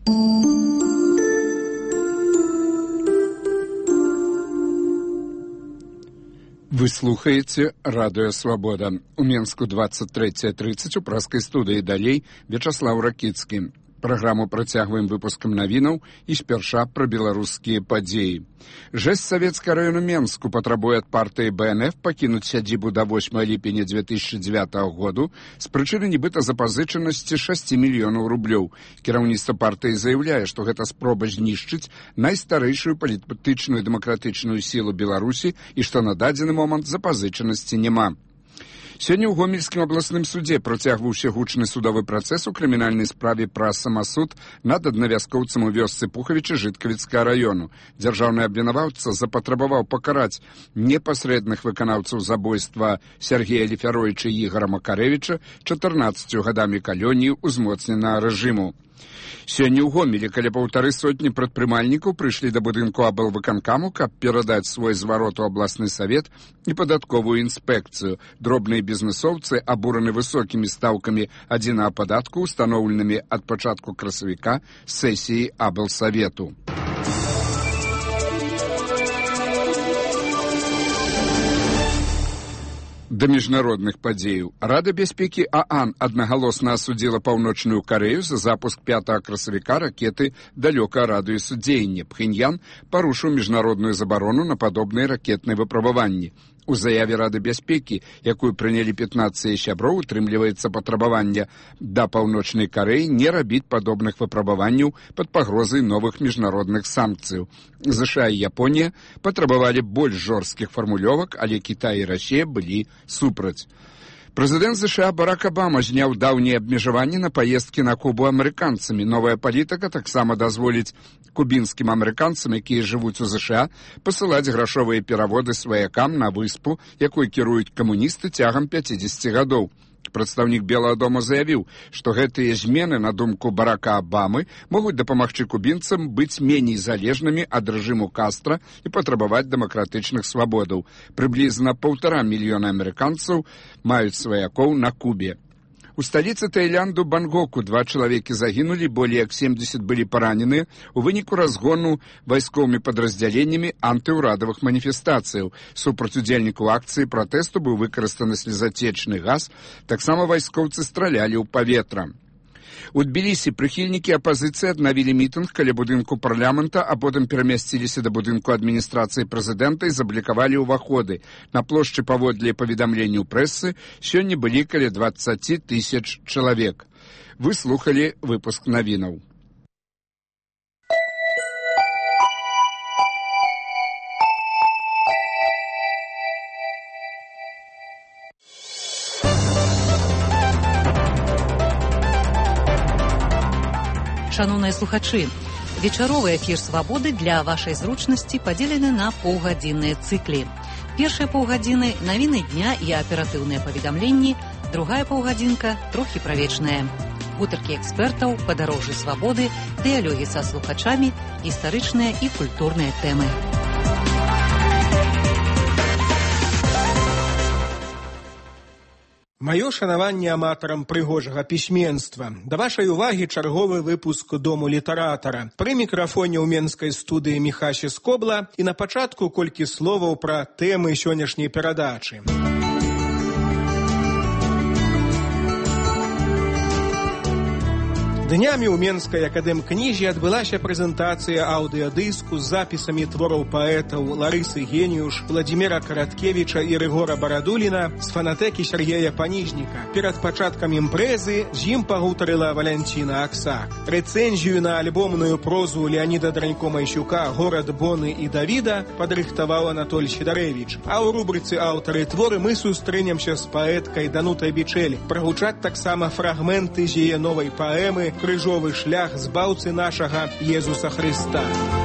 Вы слухаеце радыё «Свабода». У Менску двадцать третья тридцать у праскай студыі далей Вячаслаў Ракіцкі. Праграму працягваем выпускам навінаў і спярша пра беларускія падзеі. Жэсць савецкага раёну Менску патрабуе ад партыі бэ эн эф пакінуць сядзібу да восьмага ліпеня две тысячи девятого году з прычыны нібыта запазычанасці шасці мільёнаў рублёў. Кіраўніцтва партыі заяўляе, што гэта спроба знішчыць найстарэйшую палітычную дэмакратычную сілу Беларусі і што на дадзены момант запазычанасці няма. Сёння ў Гомельскім абласным судзе працягваўся гучны судовы працэс у крымінальнай справе пра самасуд над аднавязкоўцам у вёсцы Пухавіча Жыткавіцкага раёну. Дзяржаўны абвінаваўца запатрабаваў пакараць непасрэдных выканаўцаў забойства Сергея Лефяровіча і Ігора Макарэвіча чатырнаццаццю гадамі калоніі ўзмоцненага рэжыму. Сёння ў Гомелі каля паўтары сотні прадпрымальнікаў прыйшлі да будынку аблвыканкаму, каб перадаць свой зварот у абласны савет і падатковую інспекцыю. Дробныя бізнэсоўцы абураны высокімі стаўкамі адзінага падатку, устаноўленымі ад пачатку красавіка сесіі аблсавету. Да міжнародных падзеяў. Рада бяспекі ААН аднагалосна асудзіла Паўночную Карэю за запуск пятага красавіка ракеты далёкага радыусу дзеяння. Пхеньян парушыў міжнародную забарону на падобныя ракетныя выпрабаванні. У заяве Рады бяспекі, якую прынялі пятнаццаць сяброў, утрымліваецца патрабаванне да Паўночнай Карэі не рабіць падобных выпрабаванняў пад пагрозай новых міжнародных санкцыяў. ЗША і Японія патрабавалі больш жорсткіх фармулёвак, але Кітай і Расія былі супраць. Прэзідэнт ЗША Барак Абама зняў даўнія абмежаванні на паездкі на Кубу амерыканцамі. Новая палітыка таксама дазволіць кубінскім амерыканцам, якія жывуць у ЗША, пасылаць грашовыя пераводы сваякам на выспу, якой кіруюць камуністы цягам пяцідзесяці гадоў. Прадстаўнік Белага дома заявіў, што гэтыя змены, на думку Барака Абамы, могуць дапамагчы кубінцам быць меней залежнымі ад рэжыму Кастра і патрабаваць дэмакратычных свабодаў. Прыблізна паўтара мільёна амерыканцаў маюць сваякоў на Кубе. У сталіцы Таіланду Бангоку два чалавекі загінулі, болей як семдзесят былі параненыя у выніку разгону вайсковымі падраздзяленнямі антыўрадавых маніфестацыяў. Супраць удзельнікаў акцыі пратэсту быў выкарыстаны слезатечны газ, таксама вайскоўцы стралялі ў паветра. У Тбілісі прыхільнікі апазіцыі аднавілі мітынг каля будынку парламента, а потым перамясціліся да будынку адміністрацыі прэзідэнта і заблікавалі ўваходы. На плошчы паводле паведамленняў прэсы сёння былі каля дваццаць тысяч чалавек. Вы слухалі выпуск навінаў. Шановныя слухачы, вечаровы эфір «Свабоды» для вашай зручнасці падзелены на паўгадзінныя цыклі. Першыя паўгадзіны – навіны дня і аператыўныя паведамленні, другая паўгадзінка – трохі правечная. Гутаркі экспертаў, падарожжы свабоды, дыялогі са слухачамі, гістарычныя і культурныя тэмы. Маё шанаванне аматарам прыгожага пісьменства. Да вашай увагі чарговы выпуск Дому літаратара. Пры мікрафоне ў менскай студыі Міхасі Скобла і на пачатку колькі словаў пра тэмы сённяшняй перадачы. Днямі ў Менскай акадэмкнізе адбылася прэзентацыя аўдыёдыску з запісамі твораў паэтаў Ларысы Геніюш, Владзіміра Караткевіча і Рыгора Барадуліна з фанатэкі Сергея Паніжніка. Перад пачаткам імпрэзы з ім пагутарыла Валянціна Аксак. Рэцэнзію на альбомную прозу Леаніда Дранько-Майсюка «Горад Боны і Давіда» падрыхтаваў Анатоль Сідарэвіч. А ў рубрыцы «Аўтары творы» мы сустрэнемся з паэткай Данутай Бичэль. Прагучаць таксама фрагменты з яе новай паэмы «Крыжовы шлях збаўцы нашага Езуса Хрыста».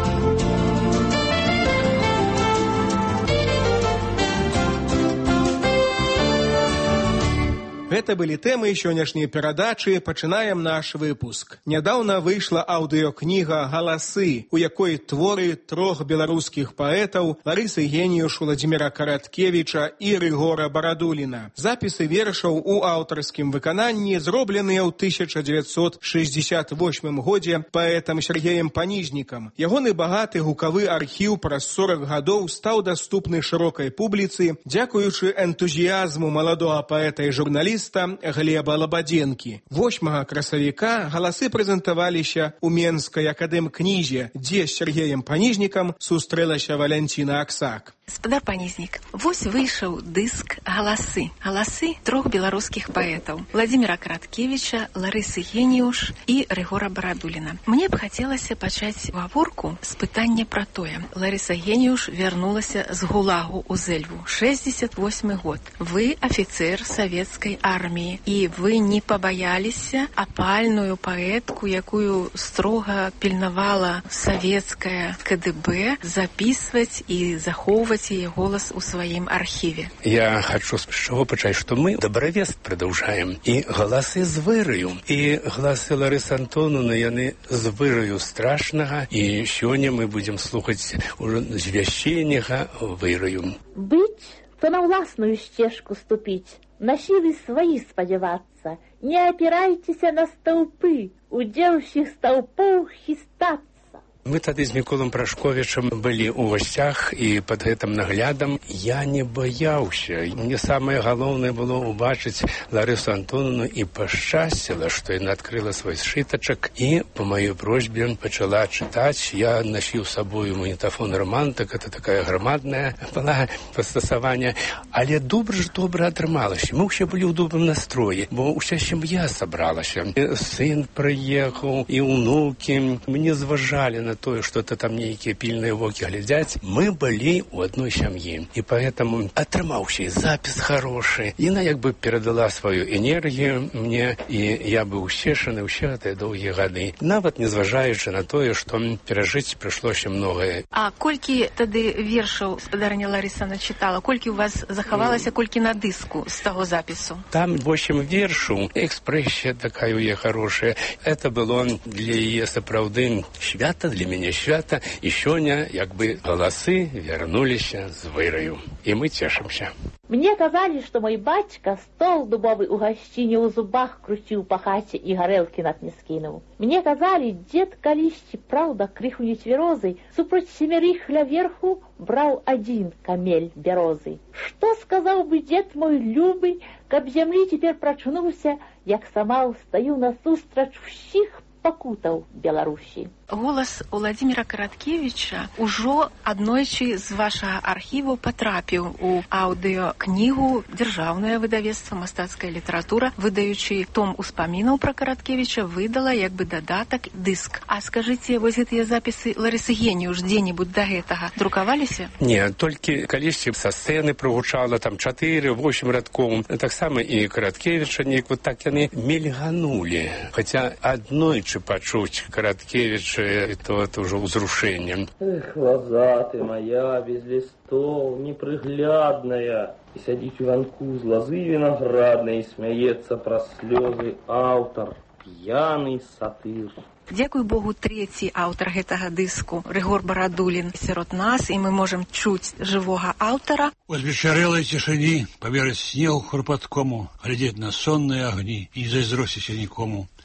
Гэта былі тэмы сённяшняй перадачы. Пачынаем наш выпуск. Нядаўна выйшла аўдыёкніга «Галасы», у якой творы трох беларускіх паэтаў Ларысы Геніюш, Владзіміра Караткевіча і Рыгора Барадуліна. Запісы вершаў у аўтарскім выкананні зробленыя ў тысяча дзевяцьсот шэсцьдзесят восьмым годзе паэтам Сергеем Паніжнікам. Ягоны багаты гукавы архіў праз сорак гадоў стаў даступны шырокай публіцы дзякуючы энтузіязму маладога паэта і журналіста Глеба Лабадзенкі. восьмага красавіка галасы прэзентаваліся ў Менскай акадэмкнізе, дзе з Сергеем Паніжнікам сустрэлася Валянціна Аксак. Спадар Панізнік, вось выйшаў дыск «Галасы». Галасы трох беларускіх паэтаў Владзіміра Караткевіча, Ларысы Геніюш і Рыгора Барадуліна. Мне б хацелася пачаць гаворку з пытання пра тое. Ларыса Геніюш вярнулася з ГУЛАГу ў Зэльву. шэсцьдзесят восьмы год. Вы афіцэр савецкай арміі, і вы не пабаяліся апальную паэтку, якую строга пільнавала савецкая КДБ, запісваць і захоўваць яе голас у сваім архіве. Я хочу з чого пачаць, што мы добравест продолжаем. І галасы з выраю. І галасы Ларысы Антоновны, яны з выраю страшнага. І сёння мы будем слухаць ужо звяшчэнняга выраю. Быць, то на ўласную сцежку ступіць, на сілы сваі спадзявацца. Не апірайцеся на стаўпы, удзеўшых стаўпоў хістацца. Мы тады з Міколам Прашковічам былі ў гасцях, і пад гэтым наглядам я не баяўся. Мне самае галоўнае было ўбачыць Ларысу Антоновну, і пашчасціла, што яна адкрыла свой сшытачак і по маёй просьбе пачала чытаць. Я насіў з сабою магнітафон «Романтык», это такая грамадная была пастасаванне, але добра ж добра атрымалася. Мы ўсе былі ў добрым настроі, бо ўся сям'я сабралася. Сын прыехаў, і ўнукі. Мне зважалі на тое, што то там нейкія пільныя вокі глядзяць. Мы былі ў адной сям'і, і поэтому атрымаўся і запіс хорошы. Яна як бы перадала сваю энергію мне, і я быў усешаны ўсе гэтыя доўгія гады. Нават не зважаючы на тое, што перажыць прыйшлося многае. А колькі тады вершаў спадарня Ларыса начытала? Колькі у вас захавалася, колькі на дыску з таго запісу? Там восемь вершаў, экспрэсія такая у яе хорошая. Это было для яе сапраўды свята, для мяне свята, і сёння як бы галасы вярнуліся з выраю. І мы цешымся. Мне казалі, што мой бацька стол дубовы ў гасціне ў зубах круціў па хаце і гарэлкі над не скінуў. Мне казалі, дзед калісьці, праўда, крыху нецвярозы, супроць семярых ля верху браў адзін камель бярозы. Што сказаў бы дзед мой любы, каб зямлі цяпер прачнуўся, як сама ўстаю насустрач ўсіх пакутаў Беларусі. Голас Владзіміра Караткевіча ўжо аднойчы з вашага архіву патрапіў у аўдыёкнігу дзяржаўнае выдавецтва «Мастацкая літаратура», выдаючы том успамінаў пра Караткевіча, выдала як бы дадатак дыск. А скажыце, вось гэтыя запісы Ларысы Геніюш дзе-небудзь да гэтага друкаваліся? Не, толькі калісьці са сцэны прагучала там чатыры восемь радкоў. Таксама і Караткевіча неяк вот так яны мільганулі. Хаця аднойчы пачуць Караткевіча, то это уже узрушение. Эх, лоза ты моя, без листов, неприглядная. И сядить у ванку з лозы виноградной, и смеется про слезы автор, пьяный сатыр. Дзякуй Богу, трэці аўтар гэтага дыску, Рыгор Барадулін, сярод нас, і мы можам чуць жывога аўтара. У звечарэлай цішыні паверыць снегу хрупаткому, глядзець на сонныя агні і зайздросціся нікому.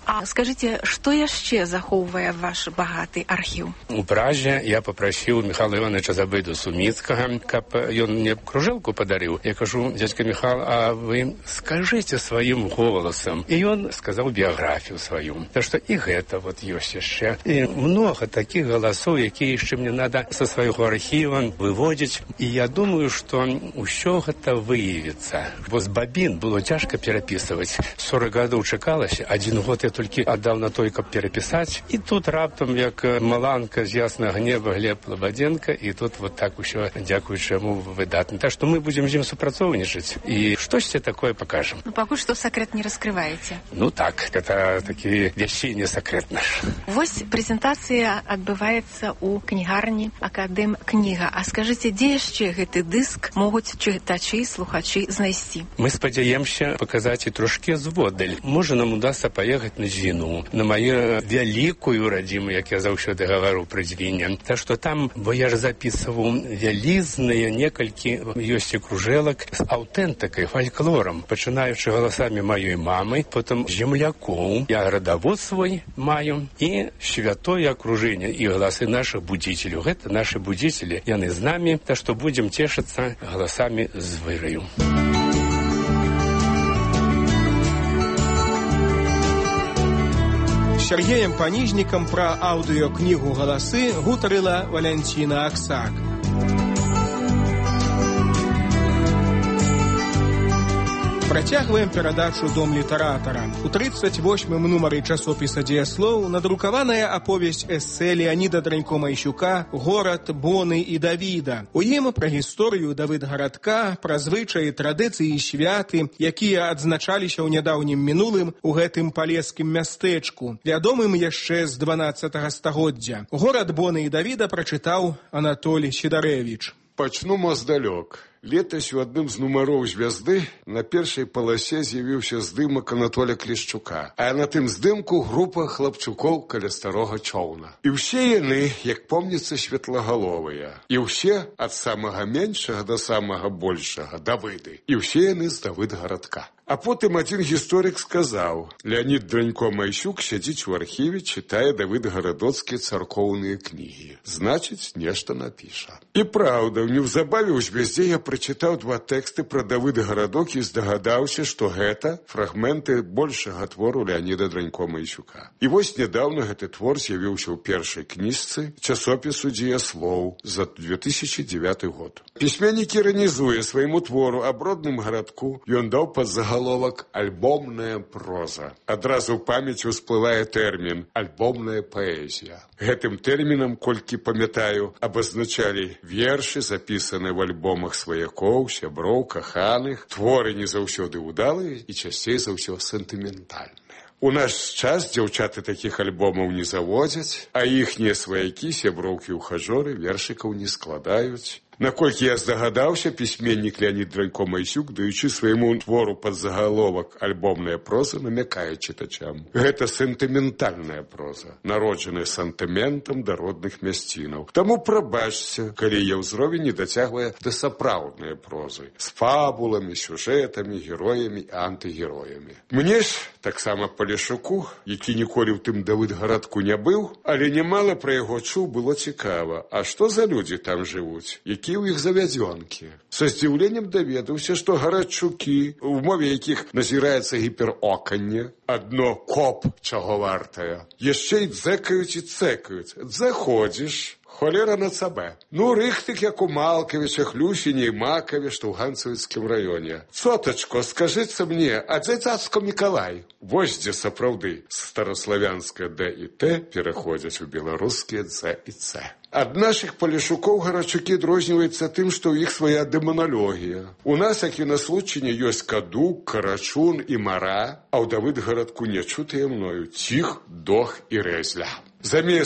А скажите, что яшчэ захоўвае ваш багаты архіў? У Празе я папрасіў Михайла Івановича Забыду Суміцкага, каб ён мне кружэлку падарыў. Я кажу: дядька Михаил, а вы скажите сваім голасам. І ён сказаў біяграфію сваю. Так што і гэта вот ёсць яшчэ. І много таких галасоў, якія яшчэ мне надо са свайго архіва выводзіць. І я думаю, што ўсё гэта выявіцца. Бо з бабін было цяжка перапісваць. сорок гадоў чакалася, один год я толькі аддаў на той, каб перапісаць. І тут раптам, як маланка з яснага неба Глеб Лабадзенко, і тут вот так усё, дзякуючы яму, выдатна. Так што мы будзем з ім супрацоўнічаць і штосьці такое пакажам. Ну, пакуль што сакрэт не раскрываеце. Ну так, это такі вясенні сакрэт наш. Вось прэзентацыя адбываецца ў кнігарні Акадэм кніга. А скажыце, дзе яшчэ гэты дыск могуць чытачы, слухачы знайсці? Мы спадзяемся паказаць і трошкі зводдаль. Можа, нам удасца паехаць на Звіну, на маю вялікую радзіму, як я заўсёды гавару пра Звіне. Так што там, бо я ж запісваў вялізныя некалькі ёсць кружэлак з аўтэнтыкай, фальклорам, пачынаючы галасамі маёй мамы, потым землякоў, я радавод свой маю, і святое акружэнне, і галасы нашых будзіцеляў. Гэта нашы будзіцелі, яны з намі, так што будзем цешыцца галасамі з выраю. Сергеем Паніжнікам пра аўдыёкнігу «Галасы» гутарыла Валянціна Аксак. Працягваем перадачу «Дом літаратара». У тридцать восьмым нумары часопіса «Дзеяслоў» надрукаваная аповесць эсэ Леаніда Дранько-Майсюка «Горад Боны і Давіда». У ім пра гісторыю Давыдгарадка, пра звычаі, традыцыі і святы, якія адзначаліся ў нядаўнім мінулым у гэтым палескім мястэчку, вядомым яшчэ з дванаццатага стагоддзя. «Горад Боны і Давіда» прачытаў Анатолій Сідарэвіч. Пачну маздалёк. Летась у адным з нумароў «Звязды» на першай паласе з'явіўся здымак Анатоля Клішчука, а на тым здымку група хлапчукоў каля старога чоўна. І ўсе яны, як помніцца, светлагаловыя. І ўсе ад самага меншага да самага большага, Давыды. І ўсе яны з Давыдгарадка. А потым адзін гісторык сказаў: Леанід Дранько-Майсюк сядзіць у архіве, чытае давыдгарадоцкія царкоўныя кнігі. Значыць, нешта напіша. І праўда, неўзабаве ў «Звязде» я прачытаў два тэксты пра Давыдгарадок і здагадаўся, што гэта фрагменты большага твору Леаніда Дранько-Майсюка. І вось нядаўна гэты твор з'явіўся ў першай кніжцы часопісу «Дзеяслоў» за две тысячи девятый год. Пісьменнік іранізуе свайму твору аб родным гарадку, ён даў пад загаловак «Альбомная проза». Адразу ў памяць усплывае тэрмін «альбомная паэзія». Гэтым тэрмінам, колькі памятаю, абазначалі вершы, запісаныя в альбомах сваякоў, сяброў, каханых, творы не заўсёды ўдалыя і часцей за ўсё сентыментальныя. У наш час дзяўчаты такіх альбомаў не заводзяць, а іхнія сваякі, сяброўкі, ухажоры вершыкаў не складаюць. Наколькі я здагадаўся, пісьменнік Леанід Дранько-Майсюк, даючы свайму твору пад загаловак «Альбомная проза», намякае чытачам. Гэта сентыментальная проза, народжаная сантыментам да родных мясцінаў. Таму прабачце, калі яе ўзровень не дацягвае да сапраўднай прозы, з фабуламі, сюжэтамі, героямі і антыгероямі. Мне ж, таксама Палешуку, які ніколі ў тым Давыдгарадку не быў, але немала пра яго чуў, было цікава. А што за людзі там жывуць? Які у іх завядзёнкі. Са здзіўленнем даведаўся, што гарадчукі, у мове якіх назіраецца гіпероканне, адно коп чаго вартае, яшчэ й дзэкаюць і цэкаюць. Заходзіш, холера на цабе. Ну, рыхтык, як у Малкавіча, Хлюсіне і Макаве, што ў Ганцавіцкім раёне. Цотачко, скажыце мне, а дзе цацко Мікалай? Вось дзе сапраўды стараславянскае «Д» і «Т» пераходзяць у беларускія «З» і «Ц». Ад нашых Палешукоў гарадчукі адрозніваецца тым, што ў іх свая дэманалогія. У нас, як і на Случыне, ёсць Кадук, Карачун і Мара, а ў Давыдгарадку нечутыя мною Ціх, Дох і Рэзля. Замест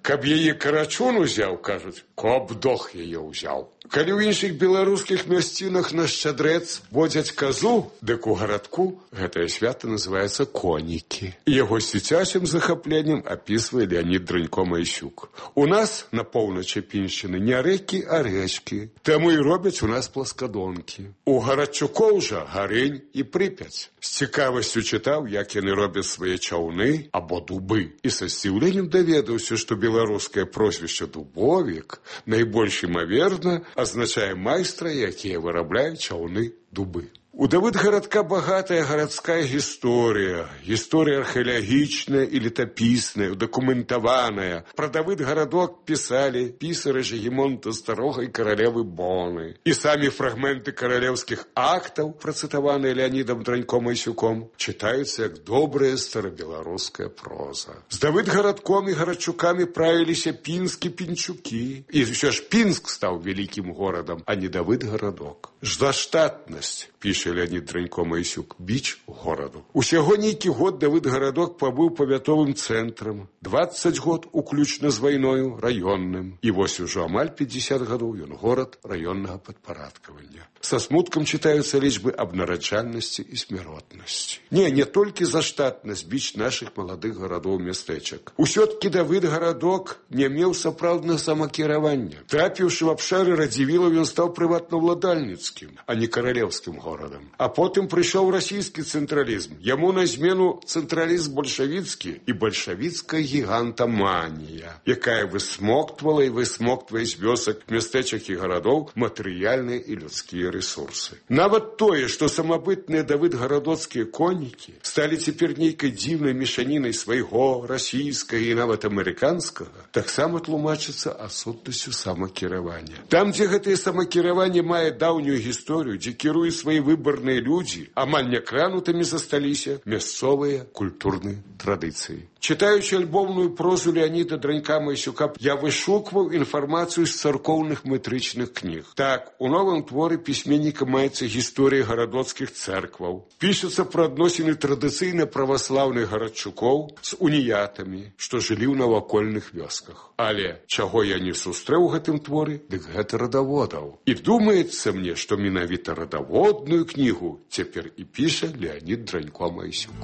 Каб яе Карачун узяў, кажуць, каб дох яе ўзяў. Калі ў іншых беларускіх мясцінах на шчадрэц водзяць казу, дык у гарадку гэтае свята называецца конікі. Яго з дзіцячым захапленнем апісвае Леонід Дранько-Майсюк. У нас на поўначы Піншчыны не рэкі, а рэчкі. Таму і робяць у нас пласкадонкі. У гарадчукоў жа Гарынь і Прыпяць. З цікавасцю чытаў, як яны робяць свае чаўны або дубы. І са здзіўленнем даведаўся, што беларускае прозвішча Дубовік найбольш імаверна азначае майстра, якія вырабляюць чаўны дубы. У Давыдгарадка багатая гарадская гісторыя, гісторыя археалагічная і летапісная, дакументаваная. Пра Давыдгарадок пісалі пісары Жігімонта Старога і каралевы Боны. І самі фрагменты каралеўскіх актаў, працытаваныя Леонідам Дранько-Майсюком, чытаюцца як добрая старабеларуская проза. З Давыдгарадком і гарадчукамі правіліся пінскі пінчукі. І ўсё ж Пінск стаў вялікім горадам, а не Давыдгарадок. Заштатнасць, піша Леонід Дранько-Майсюк, біч гораду. Усяго нейкі год Давыдгарадок пабыў павятовым цэнтрам, дваццаць год уключна з вайною раённым. І вось ужо амаль пятьдесят гадоў ён горад раённага падпарадкавання. Са смуткам чытаюцца лічбы аб нараджальнасці і смяротнасці. Не, не толькі заштатнасць біч нашых маладых гарадоў мястэчак. Усё-ткі Давыдгарадок не меў сапраўднага самакіравання. Трапіўшы в абшары радзівілаў, ён стаў прыватнаўладальніцкім, а не каралеўскім горадам. А потым прыйшоў расійскі цэнтралізм. Яму на змену цэнтралізм бальшавіцкі і бальшавіцкая гігантаманія, якая высмоктвала і высмоктвае з вёсак, мястэчак і гарадоў матэрыяльныя і людскія ресурсы. Нават тое, што самабытныя давыдгарадоцкія конікі сталі цяпер нейкай дзіўнай мешанінай свайго, расійскага і нават амерыканскага, таксама тлумачыцца адсутнасцю самакіравання. Там, дзе гэтае самакіраванне мае даўнюю гісторыю, дзе кіруюць свае выбарныя людзі, амаль някранутымі засталіся мясцовыя культурныя традыцыі. Чытаючы альбомную прозу Леоніда Дранька-Майсюка, я вышукваў інфармацыю з царкоўных метрычных кніг. Так, у новым творы пісьменніка маецца гісторыя гарадоцкіх цэркваў. Пішуцца пра адносіны традыцыйна праваслаўных гарадчукоў з уніятамі, што жылі ў навакольных вёсках. Але чаго я не сустрэў у гэтым творы, дык гэта радаводаў. І думаецца мне, што менавіта радаводную кнігу цяпер і піша Леонід Дранько-Майсюк.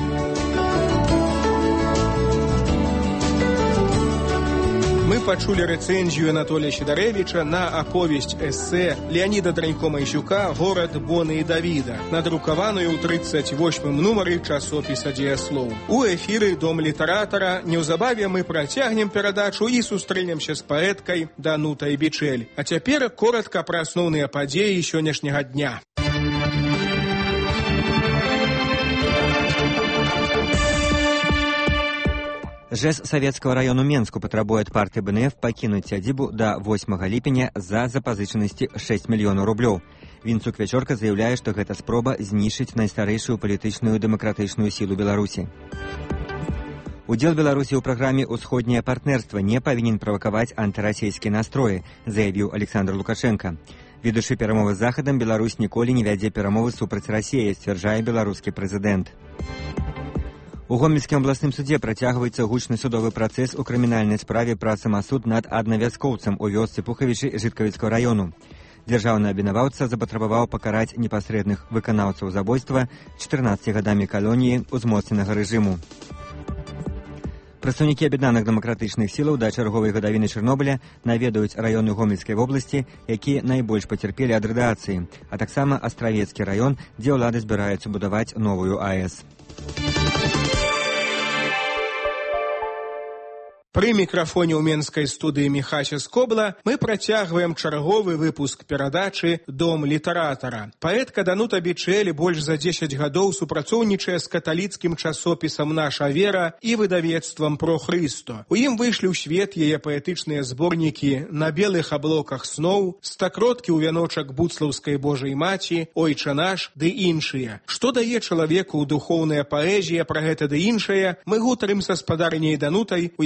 Мы пачулі рэцэнзію Анатолія Сідарэвіча на аповесць эсэ Леоніда Дранько-Майсюка «Горад Боны і Давіда», надрукаваную ў тридцать восьмым нумары часопіса «Дзеяслоў». У эфіры «Дом літаратара» неўзабаве мы працягнем перадачу і сустрэнемся з паэткай Данутай Бичэль. А цяпер коратка пра асноўныя падзеі сённяшняга дня. ЖЭС Савецкого району Менску патрабуе ад партыі бэ эн эф пакінуць сядзібу да восьмага ліпеня за запазычанасці шэсць мільёнаў рублёў. Вінцук Вячорка заяўляе, што гэта спроба знішчыць найстарэйшую палітычную дэмакратычную сілу Беларусі. Удзел Беларусі ў праграме «Усходняе партнерства» не павінен правакаваць антырасійскія настроі, заявіў Александр Лукашенко. Ведучы перамовы з Захадам, Беларусь ніколі не вядзе перамовы супраць Расіі, сцвярджае беларускі прэзідэнт. У Гомельскім абласным судзе працягваецца гучны судовы працэс у крымінальнай справе пра самасуд над аднавяскоўцам у вёсцы Пухавічы Жыткавіцкага району. Дзяржаўны абвінаваўца запатрабаваў пакараць непасрэдных выканаўцаў забойства чатырнаццаці гадамі калоніі ўзмоцненага рэжыму. Прадстаўнікі аб'яднаных дэмакратычных сілаў да чарговай гадавіны Чарнобыля наведаюць раёны Гомельскай вобласці, якія найбольш пацярпелі ад радыяцыі, а таксама Астравецкі раён, дзе ўлады збіраюцца будаваць новую АЭС. Пры мікрафоне ў менскай студыі Міхася Скобла мы працягваем чарговы выпуск перадачы «Дом літаратара». Паэтка Данута Бичэль больш за дзесяць гадоў супрацоўнічае з каталіцкім часопісам «Наша вера» і выдавецтвам «Про Хрысто». У ім выйшлі ў свет яе паэтычныя зборнікі «На белых аблоках сноў», «Стакроткі ў вяночак буцлаўскай Божай маці», «Ойча наш» ды іншыя. Што дае чалавеку духоўная паэзія, пра гэта ды іншае, мы гутарым са спадарняй Данутай у яе гарадской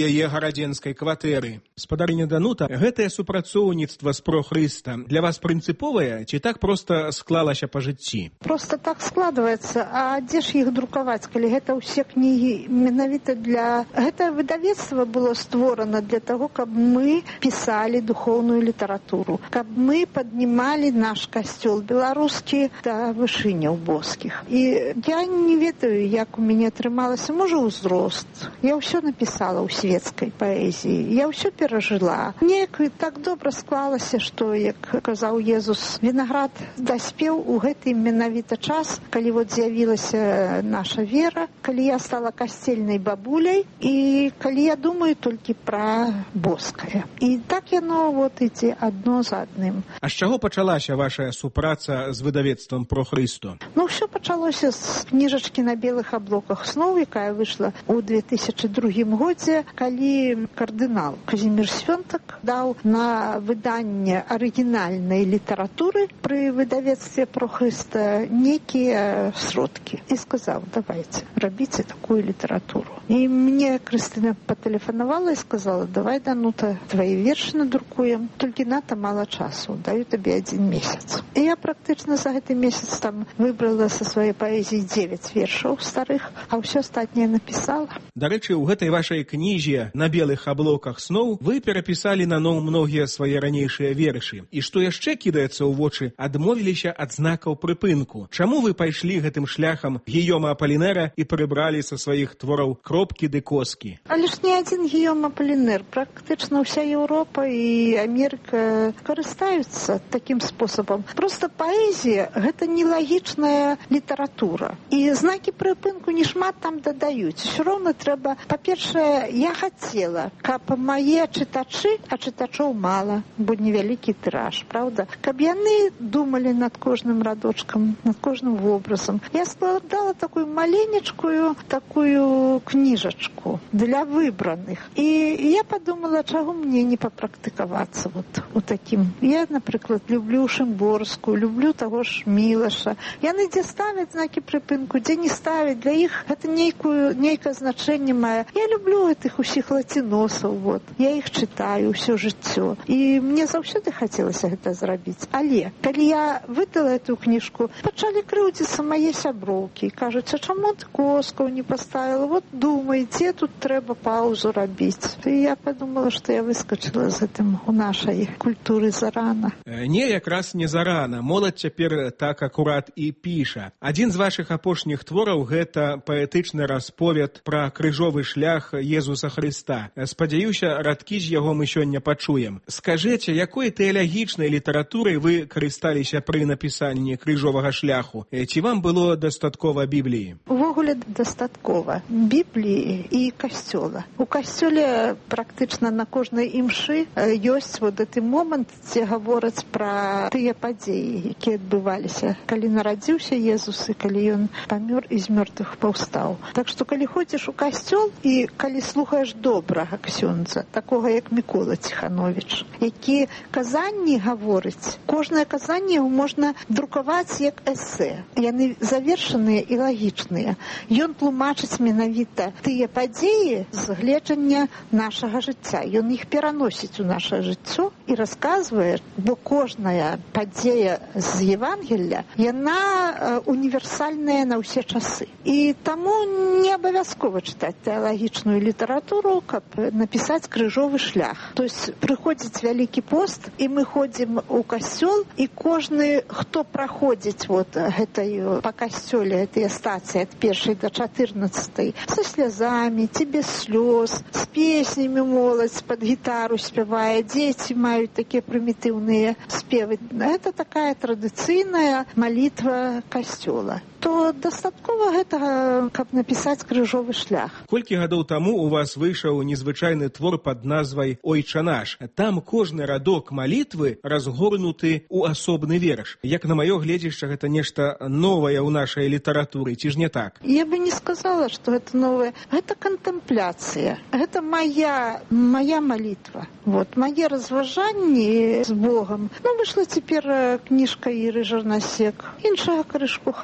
старадзенскай кватэры. Спадарыня Данута, гэтае супрацоўніцтва з прохрыста для вас прынцыповае ці так проста склалася па жыцці? Просто так складваецца, а дзе ж іх друкаваць, калі гэта ўсе кнігі менавіта для... Гэта выдавецтва было створана для того, каб мы пісалі духоўную літаратуру, каб мы паднімалі наш касцёл беларускі да вышыняў боскіх. І я не ведаю, як у мяне атрымалася, можа, ўзрост. Я ўсё напісала ў светскай паэзіі, я ўсё перажыла. Неяк так добра склалася, што, як казаў Езус, вінаград даспеў у гэты менавіта час, калі вот з'явілася наша вера, калі я стала касцельнай бабуляй і калі я думаю толькі пра боскае. І так яно вот ідзе адно за адным. А з чаго пачалася ваша супраца з выдавецтвам «Прохрысту»? Ну, ўсё пачалося з кніжачкі на белых аблоках сноў, якая выйшла ў две тысячы другім годзе, калі кардынал Казімір Свёнтак даў на выданне арыгінальнай літаратуры пры выдавецтве «Прохрыста» некія сродкі. І сказаў, давайте, рабіце такую літаратуру. І мне Крыстына патэлефанавала і сказала, давай, Данута, твои вершы надрукуем, толькі ната мала часу, даю табе адзін месяц. І я практычна за гэты месяц там выбрала са сваёй паэзіі дзевяць вершаў старых, а ўсё астатняе напісала. Дарэчы, у гэтай вашай кнізе «На белых аблоках сноў» вы перапісалі на ноў многія свае ранейшыя вершы. І што яшчэ кідаецца ў вочы, адмовіліся ад знакаў прыпынку. Чаму вы пайшлі гэтым шляхам Гійома Апалінэра і прыбралі са сваіх твораў кропкі ды коскі? Але ж не адзін Гійом Апалінэр, практычна ўся Еўропа і Амерыка карыстаюцца такім спосабам. Просто паэзія — гэта нелагічная літаратура. І знакі прыпынку не шмат там дадаюць. Усё роўна трэба, па-першае, я хацела, каб мае чытачы, а чытачоў мала, бо невялікі тыраж, правда? Каб яны думалі над кожным радочкам, над кожным вобразам. Я складала такую маленечкую такую кніжачку для выбраных. І я подумала, чаго мне не папрактыкавацца вот у такім. Я, напрыклад, люблю Шымборскую, люблю таго ж Мілаша. Яны дзе ставяць знакі прыпынку, дзе не ставяць, для іх гэта нейкую, нейкае значэнне мае. Я люблю гэтых усіх лаціносаў, вот. Я іх чытаю ўсё жыццё. І мне заўсёды хацелася гэта зрабіць. Але, калі я выдала эту кніжку, пачалі крыўдзіцца мае сяброўкі. Кажуць, а чаму ты коскаў не паставіла? Вот думай, дзе тут трэба паузу рабіць. І я подумала, што я выскачыла з гэтым у нашай культуры зарана. Не, якраз не зарана. Моладзь цяпер так акурат і піша. Адзін з вашых апошніх твораў — гэта паэтычны расповед пра крыжовы шлях Езуса Хрыста. Спадзяюся, радкі з яго мы сёння пачуем. Скажыце, якой тэалагічнай літаратурай вы карысталіся пры напісанні крыжовага шляху? Ці вам было дастаткова Бібліі? Увогуле дастаткова Бібліі і касцёла. У касцёле практычна на кожнай імшы ёсць вот гэты момант, дзе гавораць пра тыя падзеі, якія адбываліся, калі нарадзіўся Езус і калі ён памёр і з мёртвых паўстаў. Так што, калі ходзіш у касцёл і калі слухаеш добрага ксёндза, такога як Мікола Ціхановіч, які казанні гаворыць, кожнае казанне можна друкаваць як эсэ. Яны завершаныя і лагічныя. Ён тлумачыць менавіта тыя падзеі з гледжання нашага жыцця. Ён іх пераносіць у наша жыццё і расказвае, бо кожная падзея з Евангелля, яна э, універсальная на ўсе часы. І таму не абавязкова чытаць тэалагічную літаратуру, каб напісаць крыжовы шлях. То есть прыходзіць вялікі пост, і мы ходзім у касцёл, і кожны, хто праходзіць вот гэтаю па касцёле, гэтыя стацыі ад першай да чатырнаццатай, са слязамі ці без слёз, з песнямі моладзь пад гітару спявае, дзеці маюць такія прымітыўныя спевы. Гэта такая традыцыйная малітва касцёла. То дастаткова гэтага, каб напісаць крыжовы шлях. Колькі гадоў таму у вас выйшаў незвычайны твор пад назвай «Ойча наш». Там кожны радок малітвы разгорнуты ў асобны верш. Як на маё гледзішча, гэта нешта новае ў нашай літаратуры, ці ж не так? Я бы не сказала, што гэта новае. Гэта кантэмпляцыя. Гэта моя, моя малітва. Вот, мае разважанні з Богам. Ну, выйшла цяпер кніжка Іры Жарнасек. Іншага крышку характару.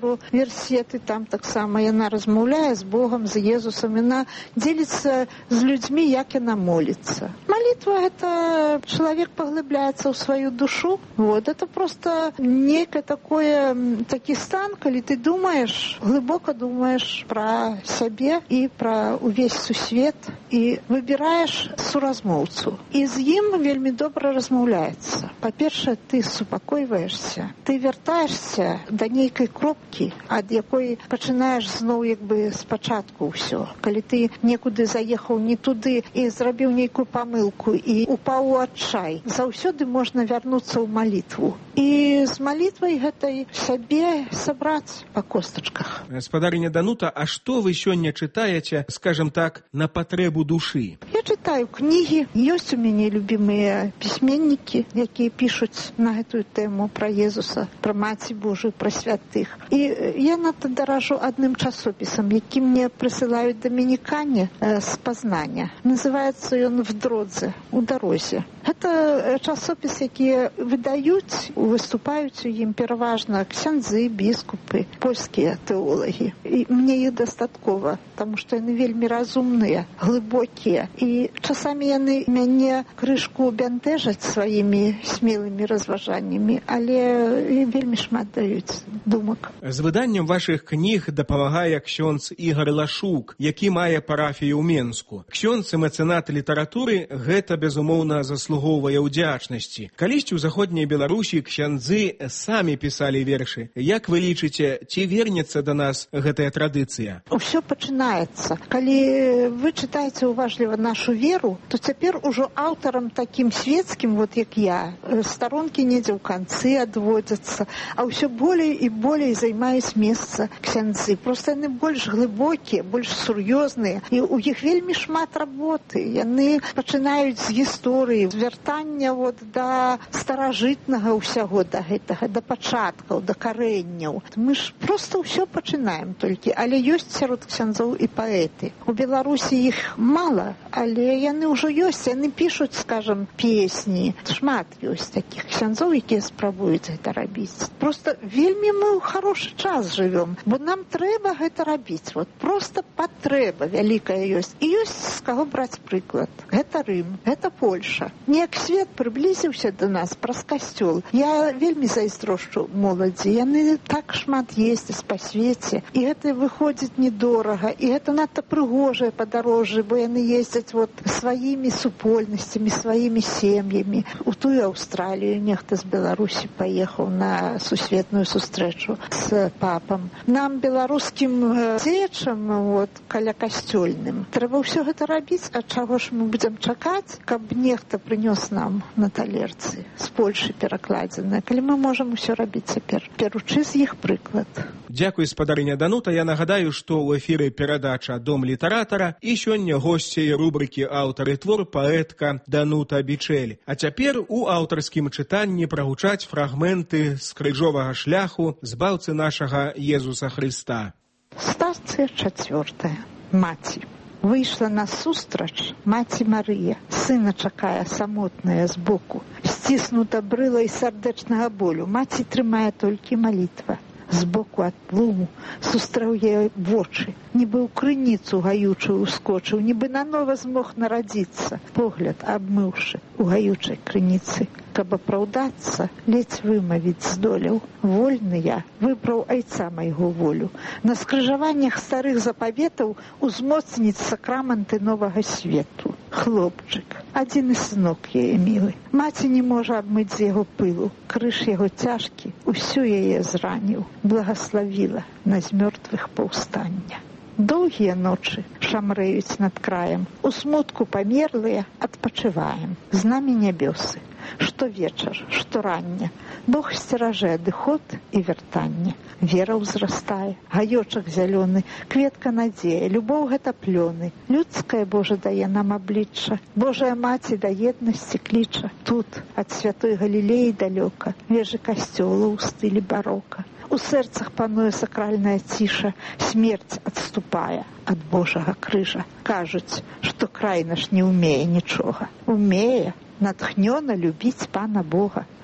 аўтару версеты, там таксама яна размаўляе з Богом, з Езусам, яна дзеліцца з людзьмі, як яна моліцца. Молитва — это человек поглубляется в свою душу. Вот. Это просто некое такое, таки стан, когда ты думаешь, глубоко думаешь про себя и про весь сусвет, и выбираешь суразмоўцу. И з ім вельмі добра размаўляецца. Па-першае, ты супакойваешься, ты вяртаешься до нейкай кропкі, ад якой пачынаеш зноў як бы спачатку ўсё. Калі ты некуды заехаў не туды і зрабіў нейкую памылку і упаў у адчай, заўсёды можна вярнуцца ў малітву. І з малітвай гэтай сабе сабраць па костачках. Гаспадарыня Данута, а што вы сёння чытаеце, скажем так, на патрэбу душы? Я читаю книги. Есть у меня любимые письменники, якія пишут на эту тему про Езуса, про Маці Божию, про святых. И я надто дорожу одним часописом, які мне присылают доминикане э, с Познания. Называется он «В дродзе», «У дорозе». Это часопис, які выдаюць, выступаюць у ім пераважна ксяндзы, біскупы, польскія тэолагі. І мне іх дастаткова, таму што яны вельмі разумныя, глыбокія. І часамі яны мяне крышку бянтэжаць сваімі смелымі разважаннямі, але вельмі шмат даюць думак. З выданнем вашых кніг дапамагае ксёндз Ігор Лашук, які мае парафію ў Менску. Ксёндз і мэцэнат літаратуры — гэта, безумоўна, заслугоўвае ўдзячнасці. Калісьці ў заходняй Беларусі ксяндзы самі пісалі вершы. Як вы лічыце, ці вернецца да нас гэтая традыцыя? Усё пачынаецца. Калі вы чытаеце уважліва нашу веру, то цяпер ужо аўтарам такім светскім, вот як я, старонкі недзе ў канцы адводзяцца, а ўсё болей і болей займаюць месца ксяндзы. Проста яны больш глыбокія, больш сур'ёзныя, і ў іх вельмі шмат работы. Яны пачынаюць з гісторыі, з вяртання вот да старажытнага ўсяго, да гэтага, да пачаткаў, да карэнняў. Мы ж проста ўсё пачынаем толькі, але ёсць сярод ксяндзоў і паэты. У Беларусі іх мала, але яны ўжо ёсць, яны пішуць, скажам, песні. Шмат ёсць такіх ксяндзоў, якія спрабуюць гэта рабіць. Проста вельмі мы ў харошы час жывём, бо нам трэба гэта рабіць. Вот проста патрэба вялікая ёсць. І ёсць з каго браць прыклад. Гэта Рым, гэта Польша. Неяк свет прыблізіўся да нас праз касцёл. Я вельмі зайздрошчу моладзі. Яны так шмат ездзяць па свеце, і гэта выходзіць недорага, і гэта надта прыгожае падарожжа, бо яны ездзяць вот сваімі супольнасцямі, сваімі сем'ямі. У тую Аўстралію нехта з Беларусі паехаў на сусветную сустрэчу з папам. Нам, беларускім дзеячам, вот, каля касцёльным, трэба ўсё гэта рабіць, а чаго ж мы будзем чакаць, каб нехта прынёс нам на талерцы з Польшы перакладзенае, калі мы можам усё рабіць цяпер, беручы з іх прыклад. Дзякуй, спадарыня Данута. Я нагадаю, што ў эфіры перадача «Дом літаратара» і сёння госцяй рубрыкі «Аўтар і твор» паэтка Данута Бичель. А цяпер у аўтарскім чытанні прагучаць фрагменты з крыжовага шляху збаўцы нашага Езуса Хрыста. Стацыя чацвёртая. Маці. Выйшла насустрач маці Марыя. Сына чакае самотная збоку. Сціснута брылай сардэчнага болю. Маці трымае толькі малітва. Збоку ад тлуму сустрэў яе вочы, нібы ў крыніцу гаючую ускочыў, нібы нанова змог нарадзіцца, погляд абмыўшы у гаючай крыніцы. Каб апраўдацца, ледзь вымавіць здолеў. Вольны я, выбраў айца майго волю. На скрыжаваннях старых запаветаў узмоцніць сакраманты новага свету. Хлопчык, адзіны сынок яе мілы. Маці не можа абмыць з яго пылу. Крыж яго цяжкі усю яе зраніў. Благаславіла на з мёртвых паўстання. Доўгія ночы шамрэюць над краем. У смутку памерлыя адпачываем. З намі нябёсы. Што вечар, што рання. Бог сцеражэ адыход і вяртанне. Вера ўзрастае, гаёчак зялёны, кветка надзея, любоў гэта плёны. Людскае Божа дае нам аблічча. Божая маці да еднасці кліча. Тут, ад святой Галілеі далёка, вежы касцёла ў стылі барока. У сэрцах пануе сакральная ціша, смерць адступае ад Божага крыжа. Кажуць, што край наш не ўмее нічога. Умее натхнёна любіць Пана Бога.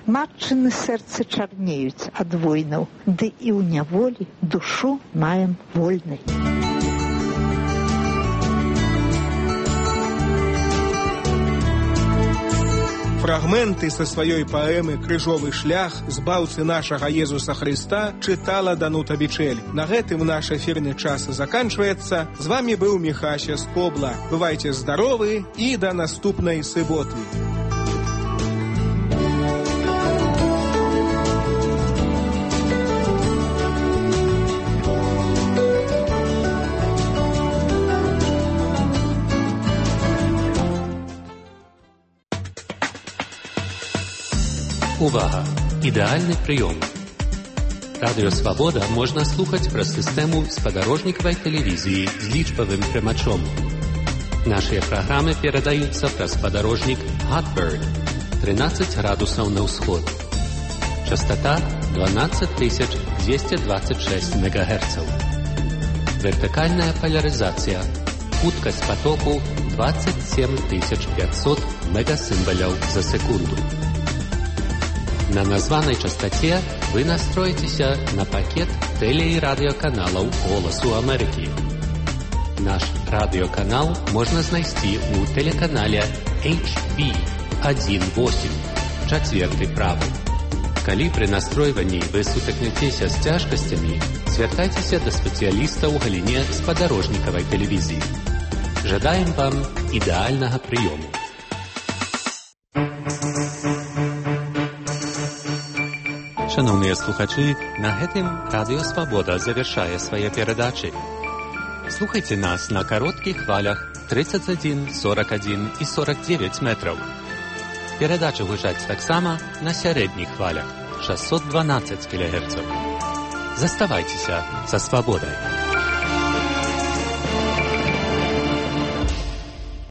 Матчыны сэрцы чарнеюць ад войнаў, ды і ў няволі душу маем вольнай. Фрагменты са сваёй паэмы «Крыжовы шлях» збаўцы нашага Езуса Хрыста чытала Данута Бичель. На гэтым наш эфірны час заканчваецца. З вамі быў Міхася Скобла. Бывайце здаровы і да наступнай суботы. Увага! Ідэальны прыём. Радыё «Свабода» можна слухаць праз сістэму спадарожнікавай тэлевізіі з лічбавым прымачом. Нашыя праграмы перадаюцца праз спадарожнік Hotbird тринадцать градусаў на ўсход. Частота дванадцать тысяч двести двадцать шесть мегагерцаў. Вертыкальная поляризація. Хуткасць потоку двадцать семь тысяч пятьсот мегасімбаляў за секунду. На названай частоце вы настроіцеся на пакет тэле- і радыёканалаў «Голасу Амерыкі». Наш радыёканал можна знайсці ў тэлеканале эйч би один восемь, чацверты правы. Калі пры настройванні вы сутыкнецеся з цяжкасцямі, звяртайцеся да спецыяліста ў галіне спадарожнікавай тэлевізіі. Жадаем вам ідэальнага прыёму. Шановныя слухачы, на гэтым Радыё Свабода завяршае свае перадачы. Слухайце нас на кароткіх хвалях тридцать один, сорок один і сорок девять метраў. Перадачы гучаць таксама на сярэдніх хвалях шестьсот двенадцать кілогерцаў. Заставайцеся са свабодай.